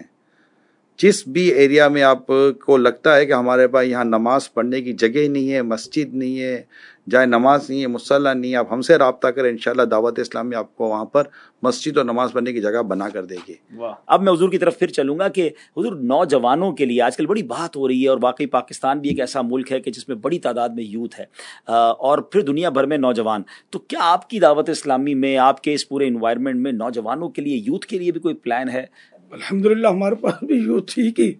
Speaker 1: جس بھی ایریا میں آپ کو لگتا ہے کہ ہمارے پاس یہاں نماز پڑھنے کی جگہ نہیں ہے، مسجد نہیں ہے، جائے نماز نہیں ہے، مصلی نہیں ہے، آپ ہم سے رابطہ کریں، انشاءاللہ دعوت اسلامی آپ کو وہاں پر مسجد اور نماز پڑھنے کی جگہ بنا کر دے گی۔
Speaker 2: اب میں حضور کی طرف پھر چلوں گا کہ حضور نوجوانوں کے لیے آج کل بڑی بات ہو رہی ہے، اور واقعی پاکستان بھی ایک ایسا ملک ہے کہ جس میں بڑی تعداد میں یوتھ ہے، اور پھر دنیا بھر میں نوجوان، تو کیا آپ کی دعوت اسلامی میں، آپ کے اس پورے انوائرمنٹ میں نوجوانوں کے لیے، یوتھ کے لیے بھی کوئی پلان ہے؟
Speaker 3: الحمدللہ ہمارے پاس بھی یوتھ ہی کی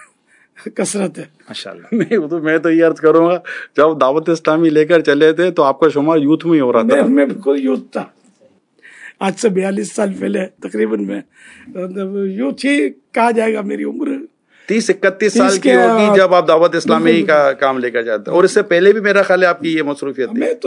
Speaker 3: کثرت ہے
Speaker 2: ماشاءاللہ۔
Speaker 1: نہیں تو میں تو یہ عرض کروں گا، جب دعوت اسلامی لے کر چلے تھے تو آپ کا شمار یوتھ میں ہی ہو رہا تھا۔
Speaker 3: میں بالکل یوتھ تھا، آج سے بیالیس سال پہلے تقریباً میں یوتھ ہی کہا جائے گا۔ میری عمر
Speaker 1: تیس اکتیس سال کی ہوگی جب آپ دعوت اسلامی کا کام لے کر جاتے ہیں، اور اس سے پہلے بھی میرا خیال ہے آپ کی یہ مصروفیت تھی۔
Speaker 3: میں تو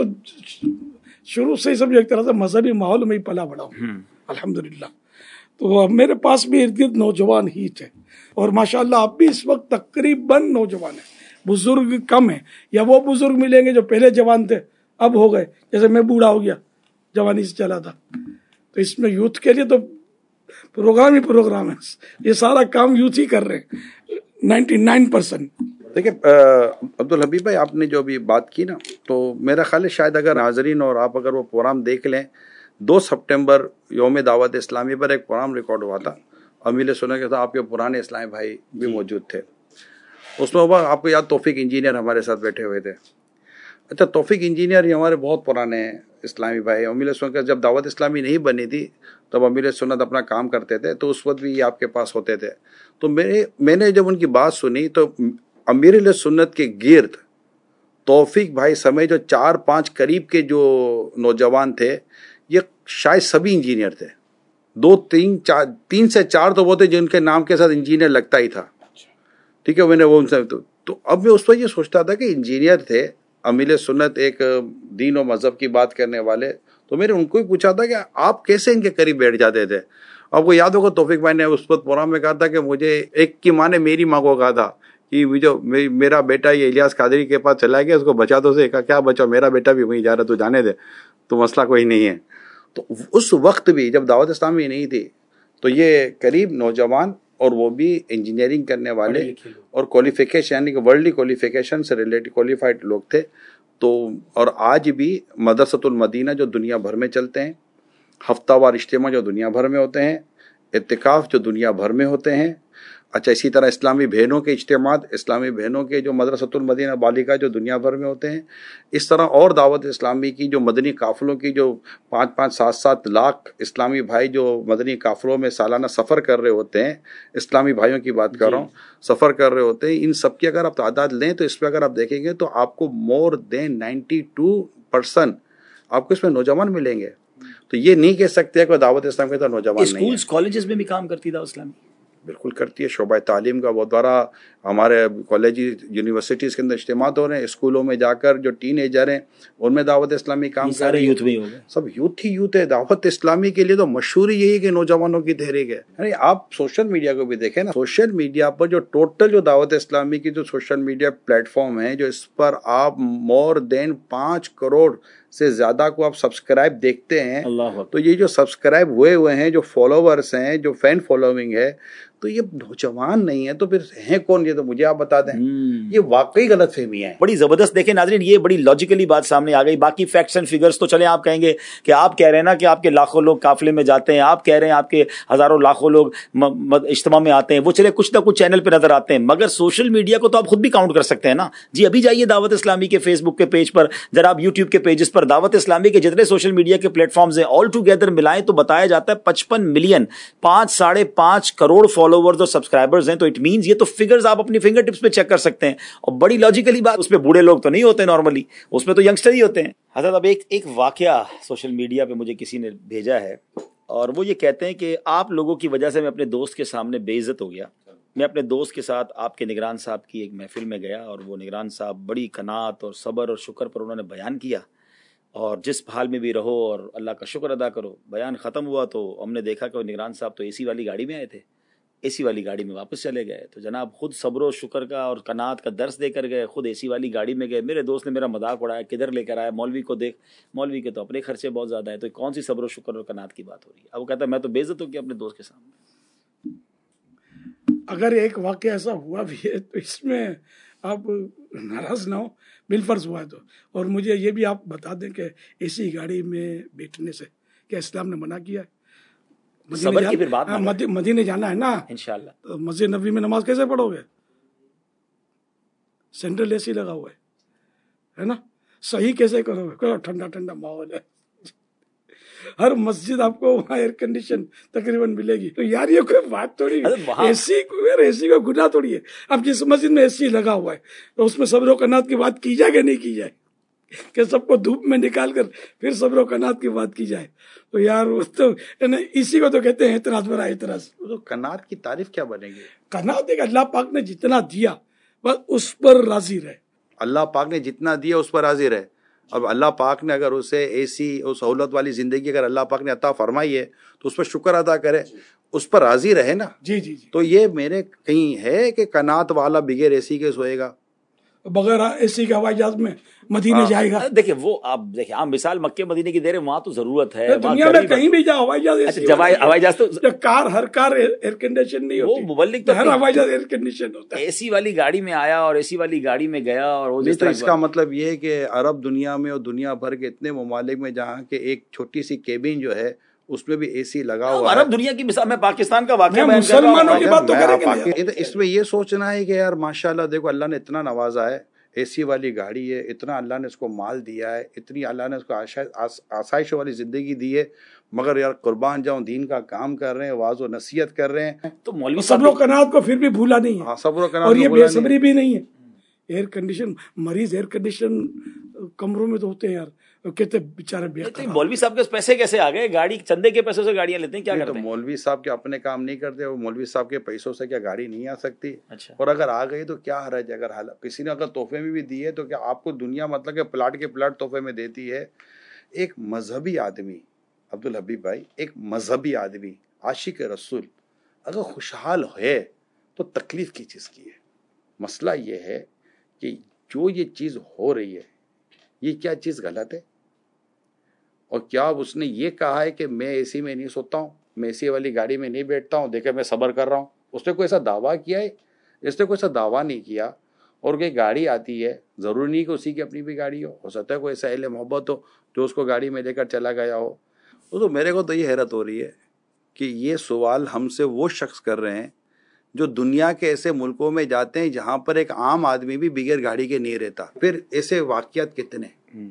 Speaker 3: شروع سے ہی سمجھو ایک طرح سے مذہبی ماحول میں ہی پلا بڑا ہوں الحمدللہ، تو میرے پاس بھی ارد گرد نوجوان ہی تھے، اور ماشاءاللہ آپ بھی اس وقت تقریباً نوجوان ہیں، بزرگ کم ہیں، یا وہ بزرگ ملیں گے جو پہلے جوان تھے اب ہو گئے، جیسے میں بوڑھا ہو گیا، جوانی سے چلا تھا۔ تو اس میں یوتھ کے لیے تو پروگرام ہی پروگرام ہے، یہ سارا کام یوتھ ہی کر رہے ہیں نائنٹی نائن پرسینٹ۔
Speaker 1: دیکھیں عبدالحبیب بھائی، آپ نے جو ابھی بات کی نا، تو میرا خیال ہے شاید اگر ناظرین اور آپ اگر وہ پروگرام دیکھ لیں، دو سپٹمبر یوم دعوت اسلامی پر ایک پروگرام ریکارڈ ہوا تھا، امیل سننے کے ساتھ آپ کے پرانے اسلامی بھائی بھی موجود تھے۔ اس میں آپ کو یاد توفیق انجینئر ہمارے ساتھ بیٹھے ہوئے تھے۔ اچھا، توفیق انجینئر یہ ہمارے بہت پرانے اسلامی بھائی، امیل سنت جب دعوت اسلامی نہیں بنی تھی تب امیل سنت اپنا کام کرتے تھے، تو اس وقت بھی یہ آپ کے پاس ہوتے تھے۔ تو میرے میں نے جب ان کی بات سنی تو امیر سنت کے گرد توفیق بھائی سمیت جو چار پانچ قریب کے جو نوجوان تھے، یہ شاید سبھی انجینئر تھے، دو تین چار تین سے چار تو وہ تھے جن کے نام کے ساتھ انجینئر لگتا ہی تھا، ٹھیک ہے۔ میں نے وہ ان سے تو اب میں اس وقت یہ سوچتا تھا کہ انجینئر تھے، امیل سنت ایک دین و مذہب کی بات کرنے والے، تو میں نے ان کو ہی پوچھا تھا کہ آپ کیسے ان کے قریب بیٹھ جاتے تھے۔ آپ کو یاد ہوگا توفیق بھائی نے اس وقت پروگرام میں کہا تھا کہ مجھے ایک کی ماں نے میری ماں کو کہا تھا کہ جو میرا بیٹا یہ الیاس قادری کے پاس چلا گیا، اس کو بچا دو، سے کہا کیا بچا، میرا بیٹا بھی وہیں جا رہا، تو جانے دے، تو مسئلہ کوئی نہیں ہے۔ تو اس وقت بھی جب دعوت اسلامی نہیں تھی تو یہ قریب نوجوان، اور وہ بھی انجینئرنگ کرنے والے اور کوالیفیکیشن یعنی کہ ورلڈلی کوالیفیکیشن سے ریلیٹڈ کوالیفائڈ لوگ تھے۔ تو اور آج بھی مدرسۃ المدینہ جو دنیا بھر میں چلتے ہیں، ہفتہ وار اجتماع جو دنیا بھر میں ہوتے ہیں، اعتکاف جو دنیا بھر میں ہوتے ہیں، اچھا اسی طرح اسلامی بہنوں کے اجتماعات، اسلامی بہنوں کے جو مدرسۃ المدینہ بالیغا جو دنیا بھر میں ہوتے ہیں، اس طرح اور دعوت اسلامی کی جو مدنی قافلوں کی جو پانچ پانچ سات سات لاکھ اسلامی بھائی جو مدنی قافلوں میں سالانہ سفر کر رہے ہوتے ہیں، اسلامی بھائیوں کی بات کر رہا ہوں، سفر کر رہے ہوتے ہیں، ان سب کی اگر آپ تعداد لیں تو اس پہ اگر آپ دیکھیں گے تو آپ کو more than ninety two percent آپ کو اس میں نوجوان ملیں گے۔ تو یہ نہیں کہہ سکتے کہ دعوت اسلام کے تو نوجوان نہیں ہے.
Speaker 2: اسکولز کالجز میں بھی کام کرتی دعوت اسلامی؟
Speaker 1: بالکل کرتی ہے. شعبہ تعلیم کا بہت بڑا ہمارے کالج یونیورسٹیز کے اندر اجتماعات ہو رہے ہیں. اسکولوں میں جا کر جو ٹین ایجر ہیں ان میں دعوت اسلامی کام کر رہی ہے.
Speaker 2: یوتھ میں ہو گئے,
Speaker 1: سب یوتھ ہی یوتھ ہے. دعوت اسلامی کے لیے تو مشہور یہی ہے کہ نوجوانوں کی تحریک ہے. یعنی آپ سوشل میڈیا کو بھی دیکھیں نا, سوشل میڈیا پر جو ٹوٹل جو دعوت اسلامی کی جو سوشل میڈیا پلیٹ فارم ہے, جو اس پر آپ مور دین پانچ کروڑ سے زیادہ کو آپ سبسکرائب دیکھتے ہیں, تو یہ جو سبسکرائب ہوئے ہوئے ہیں, جو فالوورس ہیں, جو فین فالوئنگ ہے, تو یہ نوجوان نہیں ہے تو پھر ہیں کون؟ یہ تو مجھے آپ بتا دیں. یہ واقعی غلط فہمیاں ہیں.
Speaker 2: بڑی زبردست. دیکھیں ناظرین, یہ بڑی لاجیکلی بات سامنے آ گئی. باقی فیکٹس اینڈ فگرز تو چلیں, آپ کہیں گے کہ آپ کہہ رہے ہیں نا کہ آپ کے لاکھوں لوگ قافلے میں جاتے ہیں, آپ کہہ رہے ہیں آپ کے ہزاروں لاکھوں لوگ اجتماع میں آتے ہیں, وہ چلے کچھ نہ کچھ چینل پہ نظر آتے ہیں, مگر سوشل میڈیا کو تو آپ خود بھی کاؤنٹ کر سکتے ہیں نا جی. ابھی جائیے دعوت اسلامی کے فیس بک کے پیج پر, ذرا آپ یوٹیوب کے پیجز پر دعوت اسلامی کے جتنے سوشل میڈیا کے پلیٹ فارمز ہیں آل ٹوگیدر ملائیں تو بتایا جاتا ہے پچپن ملین پانچ ساڑھے پانچ کروڑ فالوورز اور سبسکرائبرز ہیں. تو اٹ مینز یہ تو فگرز آپ اپنی فنگر ٹپس پہ چیک کر سکتے ہیں. اور بڑی لاجیکلی بات, اس پہ بوڑھے لوگ تو نہیں ہوتے نارملی, اس میں تو ینگسٹر ہی ہوتے ہیں. حضرت اب ایک ایک واقعہ سوشل میڈیا پہ مجھے کسی نے بھیجا ہے, اور وہ یہ کہتے ہیں کہ آپ لوگوں کی وجہ سے میں اپنے دوست کے سامنے بے عزت ہو گیا. میں اپنے دوست کے ساتھ آپ کے نگران صاحب کی ایک محفل میں گیا, اور وہ نگران صاحب بڑی قناعت اور صبر اور شکر پر انہوں نے بیان کیا, اور جس حال میں بھی رہو اور اللہ کا شکر ادا کرو. بیان ختم ہوا تو ہم نے دیکھا کہ وہ نگران صاحب تو اے سی والی گاڑی میں آئے تھے, اے سی والی گاڑی میں واپس چلے گئے. تو جناب خود صبر و شکر کا اور قناعت کا درس دے کر گئے, خود اے سی والی گاڑی میں گئے. میرے دوست نے میرا مذاق اڑایا, کدھر لے کر آیا, مولوی کو دیکھ, مولوی کے تو اپنے خرچے بہت زیادہ ہیں, تو کون سی صبر و شکر اور قناعت کی بات ہو رہی ہے؟ اب وہ کہتا ہے میں تو بے عزت ہو گیا اپنے دوست کے سامنے.
Speaker 3: اگر ایک واقعہ ایسا ہوا بھی ہے تو اس میں آپ ناراض نہ ہو, بالفرض ہوا ہے تو. اور مجھے یہ بھی آپ بتا دیں کہ اے سی گاڑی میں بیٹھنے سے کیا اسلام نے منع کیا ہے؟
Speaker 2: صبر کی پھر بات
Speaker 3: مدینے جانا ہے نا
Speaker 2: انشاءاللہ,
Speaker 3: تو مسجد نبوی میں نماز کیسے پڑھو گے؟ سینٹرل اے سی لگا ہوا ہے نا, صحیح کیسے کرو گے؟ ٹھنڈا ٹھنڈا ماحول ہے, ہر مسجد آپ کو وہاں ایئر کنڈیشن تقریباً ملے گی. تو یار یہ کوئی بات تھوڑی, اے سی اے سی کا گناہ تھوڑی ہے. اب جس مسجد میں اے سی لگا ہوا ہے تو اس میں صبر و قناعت کی بات کی جائے کہ نہیں کی جائے, کہ سب کو دھوپ میں نکال کر پھر صبر و قناعت کی بات کی جائے؟ تو یار تو اسی کو تو کہتے ہیں اعتراض برا اعتراض.
Speaker 1: تو قناعت کی تعریف کیا بنے گی؟
Speaker 3: قناعت ایک اللہ پاک نے جتنا دیا بس اس پر راضی رہے.
Speaker 1: اللہ پاک نے جتنا دیا اس پر راضی رہے. اب اللہ پاک نے اگر اسے اے سی اور سہولت والی زندگی اگر اللہ پاک نے عطا فرمائی ہے تو اس پر شکر ادا کرے, اس پر راضی رہے نا.
Speaker 3: جی جی جی.
Speaker 1: تو یہ میرے کہیں ہے کہ قناعت والا بغیر اے سی کے سوئے گا,
Speaker 3: بغیر اے سی کے ہوائی جہاز میں مدینے جائے گا؟
Speaker 2: دیکھیں وہ آپ دیکھیں عام مثال مکے مدینے کی دے رہے, وہاں تو ضرورت ہے,
Speaker 3: دنیا میں کہیں بھی جاؤ ہوائی جہاز,
Speaker 2: ہوائی جہاز تو
Speaker 3: کار ہر کار ایئر کنڈیشن نہیں ہوتی,
Speaker 2: وہ مبلغ تو
Speaker 3: ہر ہوائی جہاز ایئر کنڈیشن ہوتا ہے.
Speaker 2: اے سی والی گاڑی میں آیا اور اے سی والی گاڑی میں گیا, اور وہ
Speaker 1: تو اس کا مطلب یہ ہے کہ عرب دنیا میں اور دنیا بھر کے اتنے ممالک میں جہاں کے ایک چھوٹی سی کیبن جو ہے اس میں بھی اے سی لگا ہوا ہے.
Speaker 2: عرب دنیا کی مثال, میں پاکستان کا واقعہ
Speaker 3: بیان کر رہا ہوں.
Speaker 1: اس میں یہ سوچنا ہے کہ یار ماشاءاللہ دیکھو اللہ نے اتنا نوازا ہے, اے سی والی گاڑی ہے, اتنا اللہ نے اس کو مال دیا ہے, اتنی اللہ نے اس کو آسائش والی زندگی دی ہے, مگر یار قربان جاؤں دین کا کام کر رہے ہیں, واعظ و نصیحت کر رہے ہیں. تو
Speaker 3: مولوی صبر و قناعت کو پھر بھی بھولا نہیں ہے,
Speaker 1: صبر و قناعت
Speaker 3: اور یہ بے صبری بھی نہیں ہے. ایئر کنڈیشن مریض ایئر کنڈیشن کمروں میں تو ہوتے ہیں یار, کہتے بیچارے بے قرار.
Speaker 2: مولوی صاحب کے پیسے کیسے آ گئے؟ گاڑی چندے کے پیسوں سے گاڑیاں لیتے ہیں, کیا کرتے ہیں؟
Speaker 1: مولوی صاحب کے اپنے کام نہیں کرتے, وہ مولوی صاحب کے پیسوں سے کیا گاڑی نہیں آ سکتی؟
Speaker 2: اچھا.
Speaker 1: اور اگر آ گئی تو کیا حرج ہے؟ اگر کسی نے اگر تحفے میں بھی دی ہے تو کیا آپ کو دنیا مطلب کہ پلاٹ کے پلاٹ تحفے میں دیتی ہے؟ ایک مذہبی آدمی عبدالحبیب بھائی, ایک مذہبی آدمی عاشق رسول اگر خوشحال ہے تو تکلیف کی چیز کی ہے. مسئلہ یہ ہے کہ جو یہ چیز ہو رہی ہے یہ کیا چیز غلط ہے؟ اور کیا اس نے یہ کہا ہے کہ میں اے سی میں نہیں سوتا ہوں, میں اے سی والی گاڑی میں نہیں بیٹھتا ہوں, دیکھیں میں صبر کر رہا ہوں؟ اس نے کوئی ایسا دعویٰ کیا ہے؟ اس نے کوئی ایسا دعویٰ نہیں کیا. اور کوئی گاڑی آتی ہے, ضروری نہیں کہ اسی کی اپنی بھی گاڑی ہو, ہو سکتا ہے کوئی ایسا اہل محبت ہو جو اس کو گاڑی میں لے کر چلا گیا ہو. تو میرے کو تو یہ حیرت ہو رہی ہے کہ یہ سوال ہم سے وہ شخص کر رہے ہیں جو دنیا کے ایسے ملکوں میں جاتے ہیں جہاں پر ایک عام آدمی بھی بغیر گاڑی کے نہیں رہتا. پھر ایسے واقعات کتنے,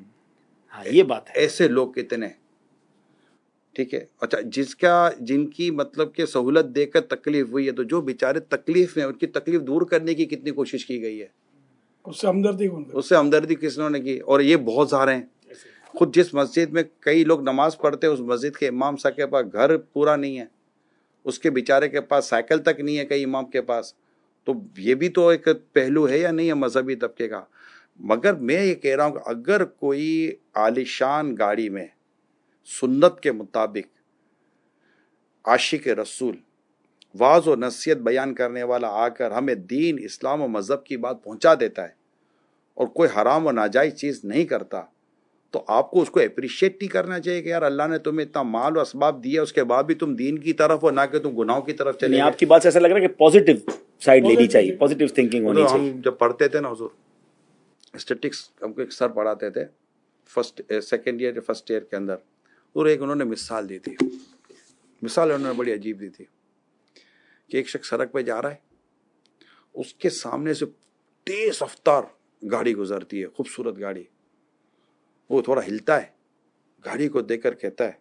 Speaker 2: یہ بات ہے,
Speaker 1: ایسے لوگ کتنے, ٹھیک ہے. اچھا, جس کا جن کی مطلب کہ سہولت دیکھ کر تکلیف ہوئی ہے, تو جو بیچارے تکلیف میں ان کی تکلیف دور کرنے کی کتنی کوشش کی گئی ہے,
Speaker 3: اس سے ہمدردی
Speaker 1: اس سے ہمدردی کس نے کی, اور یہ بہت سارے ہیں. خود جس مسجد میں کئی لوگ نماز پڑھتے ہیں اس مسجد کے امام صاحب کے پاس گھر پورا نہیں ہے, اس کے بیچارے کے پاس سائیکل تک نہیں ہے کئی امام کے پاس. تو یہ بھی تو ایک پہلو ہے یا نہیں ہے مذہبی طبقے کا. مگر میں یہ کہہ رہا ہوں کہ اگر کوئی عالیشان گاڑی میں سنت کے مطابق عاشق رسول واعظ و نصیحت بیان کرنے والا آ کر ہمیں دین, اسلام و مذہب کی بات پہنچا دیتا ہے اور کوئی حرام و ناجائز چیز نہیں کرتا, تو آپ کو اس کو اپریشیٹ نہیں کرنا چاہیے کہ یار اللہ نے تمہیں اتنا مال و اسباب دیا, اس کے بعد بھی تم دین کی طرف ہو, نہ کہ تم گناہوں کی طرف چلے.
Speaker 2: آپ کی بات سے ایسا لگ رہا ہے کہ پازیٹیو سائڈ لینی چاہیے, پازیٹیو تھنکنگ ہونی چاہیے.
Speaker 1: ہم جب پڑھتے تھے نا حضور اسٹیٹکس, ہم کو ایک سر پڑھاتے تھے first second year first year کے اندر, اور ایک انہوں نے مثال دی تھی. مثال انہوں نے بڑی عجیب دی تھی کہ ایک شخص سڑک پہ جا رہا ہے, اس کے سامنے سے تیز رفتار گاڑی گزرتی ہے, خوبصورت گاڑی. وہ تھوڑا ہلتا ہے, گاڑی کو دیکھ کر کہتا ہے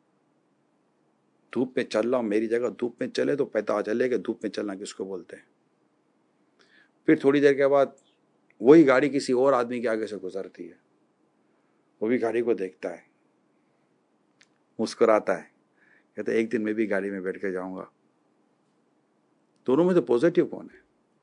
Speaker 1: دھوپ میں چل رہا ہوں, میری جگہ دھوپ میں چلے تو پتہ چلے کہ دھوپ میں چلنا کس کو بولتے ہیں. پھر تھوڑی دیر کے بعد وہی گاڑی کسی اور آدمی کے آگے سے گزرتی ہے, وہ بھی گاڑی کو دیکھتا ہے, مسکراتا ہے, کہتا ہے ایک دن میں بھی گاڑی میں بیٹھ کے جاؤں گا. دونوں میں سے پوزیٹیو کون ہے؟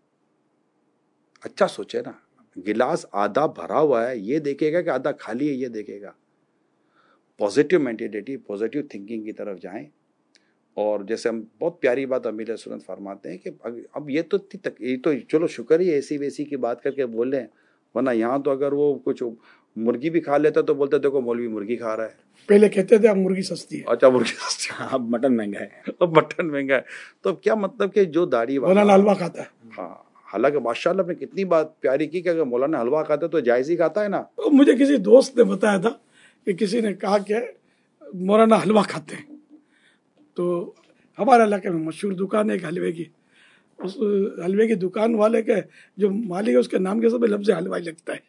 Speaker 1: اچھا سوچے نا, گلاس آدھا بھرا ہوا ہے یہ دیکھے گا کہ آدھا خالی ہے یہ دیکھے گا. پوزیٹیو مینٹیلیٹی, پوزیٹیو تھنکنگ کی طرف جائیں. اور جیسے ہم بہت پیاری بات امیر سنت فرماتے ہیں کہ اب یہ تو یہ تو چلو شکر ہی ایسی ویسی کی بات کر کے بول رہے ہیں, ورنہ یہاں تو اگر وہ کچھ مرغی بھی کھا لیتا تو بولتے دیکھو مولوی مرغی کھا رہا ہے.
Speaker 3: پہلے کہتے تھے اب مرغی سستی ہے.
Speaker 1: اچھا مرغی سستی ہے,
Speaker 2: اب مٹن مہنگا ہے,
Speaker 1: اب مٹن مہنگا ہے. تو کیا مطلب کہ جو داڑھی والا
Speaker 3: مولانا حلوہ کھاتا ہے.
Speaker 1: ہاں, حالانکہ ماشاء اللہ نے کتنی بات پیاری کی کہ اگر مولانا حلوہ کھاتا ہے تو جائز ہی کھاتا ہے نا.
Speaker 3: مجھے کسی دوست نے بتایا تھا کہ کسی نے کہا کہ مولانا حلوہ کھاتے ہیں, تو ہمارے علاقے میں مشہور دکان ہے ایک حلوے کی, اس حلوے کی دکان والے کے جو مالک ہے اس کے نام کے سب لفظ حلوائی لگتا ہے.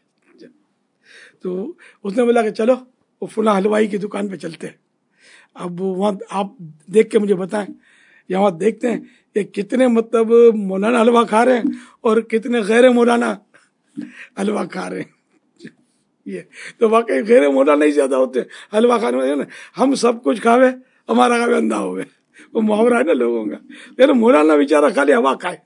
Speaker 3: تو اس نے بولا کہ چلو وہ فلاں حلوائی کی دکان پہ چلتے ہیں. اب وہاں آپ دیکھ کے مجھے بتائیں, یہاں دیکھتے ہیں کہ کتنے مطلب مولانا حلوہ کھا رہے ہیں اور کتنے غیر مولانا حلوہ کھا رہے ہیں. یہ تو واقعی غیر مولانا ہی زیادہ ہوتے ہیں حلوہ کھانے والے. ہم سب کچھ کھاوے ہمارا کھاوے اندھا ہوئے, وہ محاورہ ہے نا لوگوں کا. لیکن مولانا بیچارہ خالی ہوا کھائے,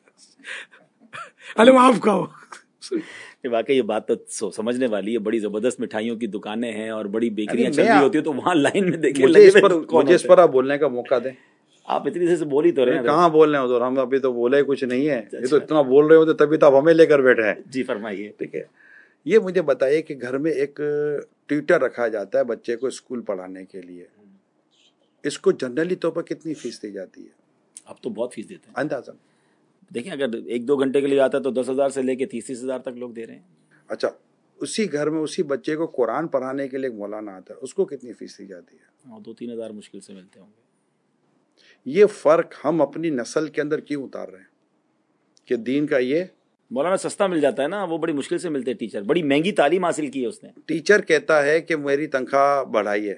Speaker 3: حلوہ آپ کھاؤ.
Speaker 2: واقعی یہ بات تو سمجھنے والی ہے. بڑی زبردست مٹھائیوں کی دکانیں ہیں اور بڑی بیکریاں چل رہی ہوتی ہیں, تو وہاں لائن میں دیکھیں
Speaker 1: مجھے اس پر آپ بولنے کا موقع دیں.
Speaker 2: آپ اتنی دیر سے بول ہی تو رہے ہیں.
Speaker 1: کہاں بول رہے ہیں حضور, ہم ابھی تو بولے کچھ نہیں ہے, یہ تو اتنا بول رہے ہوتے تبھی تو آپ ہمیں لے کر بیٹھے ہیں.
Speaker 2: جی فرمائیے.
Speaker 1: ٹھیک ہے, یہ مجھے بتائیے کہ گھر میں ایک ٹیوٹر رکھا جاتا ہے بچے کو اسکول پڑھانے کے لیے, اس کو جنرلی طور پر کتنی فیس دی جاتی ہے؟
Speaker 2: اب تو بہت فیس دیتے ہیں
Speaker 1: اندازہ.
Speaker 2: دیکھیں اگر ایک دو گھنٹے کے لیے آتا ہے تو دس ہزار سے لے کے تیس تیس ہزار تک لوگ دے رہے ہیں.
Speaker 1: اچھا, اسی گھر میں اسی بچے کو قرآن پڑھانے کے لیے ایک مولانا آتا ہے, اس کو کتنی فیس دی جاتی ہے؟
Speaker 2: دو تین ہزار مشکل سے ملتے ہوں گے.
Speaker 1: یہ فرق ہم اپنی نسل کے اندر کیوں اتار رہے ہیں کہ دین کا یہ
Speaker 2: مولانا سستا مل جاتا ہے نا, وہ بڑی مشکل سے ملتے ہیں. ٹیچر بڑی مہنگی تعلیم حاصل کی ہے اس نے.
Speaker 1: ٹیچر کہتا ہے کہ میری تنخواہ بڑھائیے,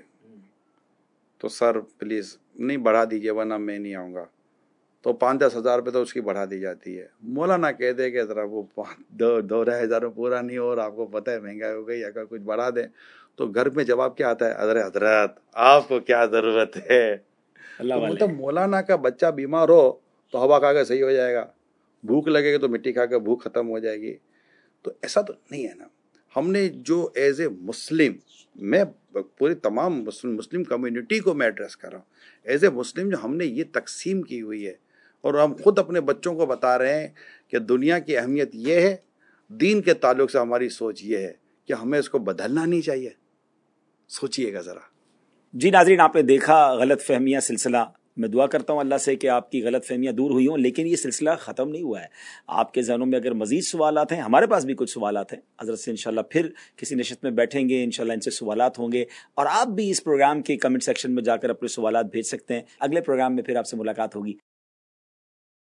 Speaker 1: تو سر پلیز نہیں بڑھا دیجیے ورنہ میں نہیں آؤں گا, تو پانچ دس ہزار روپے تو اس کی بڑھا دی جاتی ہے. مولانا کہتے کہ ذرا وہ دو دو ڈھائی ہزار میں پورا نہیں ہو رہا, آپ کو پتہ ہے مہنگائی ہو گئی, اگر کچھ بڑھا دیں تو گھر میں جواب کیا آتا ہے, حضرت حضرت آپ کو کیا ضرورت ہے.
Speaker 2: اللہ والے
Speaker 1: مطلب مولانا کا بچہ بیمار ہو تو ہوا کھا کے صحیح ہو جائے گا, بھوک لگے گا تو مٹی کھا کے بھوک ختم ہو جائے گی. تو ایسا تو نہیں ہے نا. ہم نے جو ایز اے مسلم, میں پوری تمام مسلم مسلم کمیونٹی کو میں ایڈریس کر رہا ہوں, ایز اے مسلم جو ہم نے یہ تقسیم کی ہوئی ہے, اور ہم خود اپنے بچوں کو بتا رہے ہیں کہ دنیا کی اہمیت یہ ہے, دین کے تعلق سے ہماری سوچ یہ ہے کہ ہمیں اس کو بدلنا نہیں چاہیے. سوچئے گا ذرا.
Speaker 2: جی ناظرین, آپ نے دیکھا غلط فہمیاں سلسلہ. میں دعا کرتا ہوں اللہ سے کہ آپ کی غلط فہمیاں دور ہوئی ہوں, لیکن یہ سلسلہ ختم نہیں ہوا ہے. آپ کے ذہنوں میں اگر مزید سوالات ہیں, ہمارے پاس بھی کچھ سوالات ہیں, حضرت سے انشاءاللہ پھر کسی نشست میں بیٹھیں گے, انشاءاللہ ان سے سوالات ہوں گے, اور آپ بھی اس پروگرام کے کمنٹ سیکشن میں جا کر اپنے سوالات بھیج سکتے ہیں. اگلے پروگرام میں پھر آپ سے ملاقات ہوگی.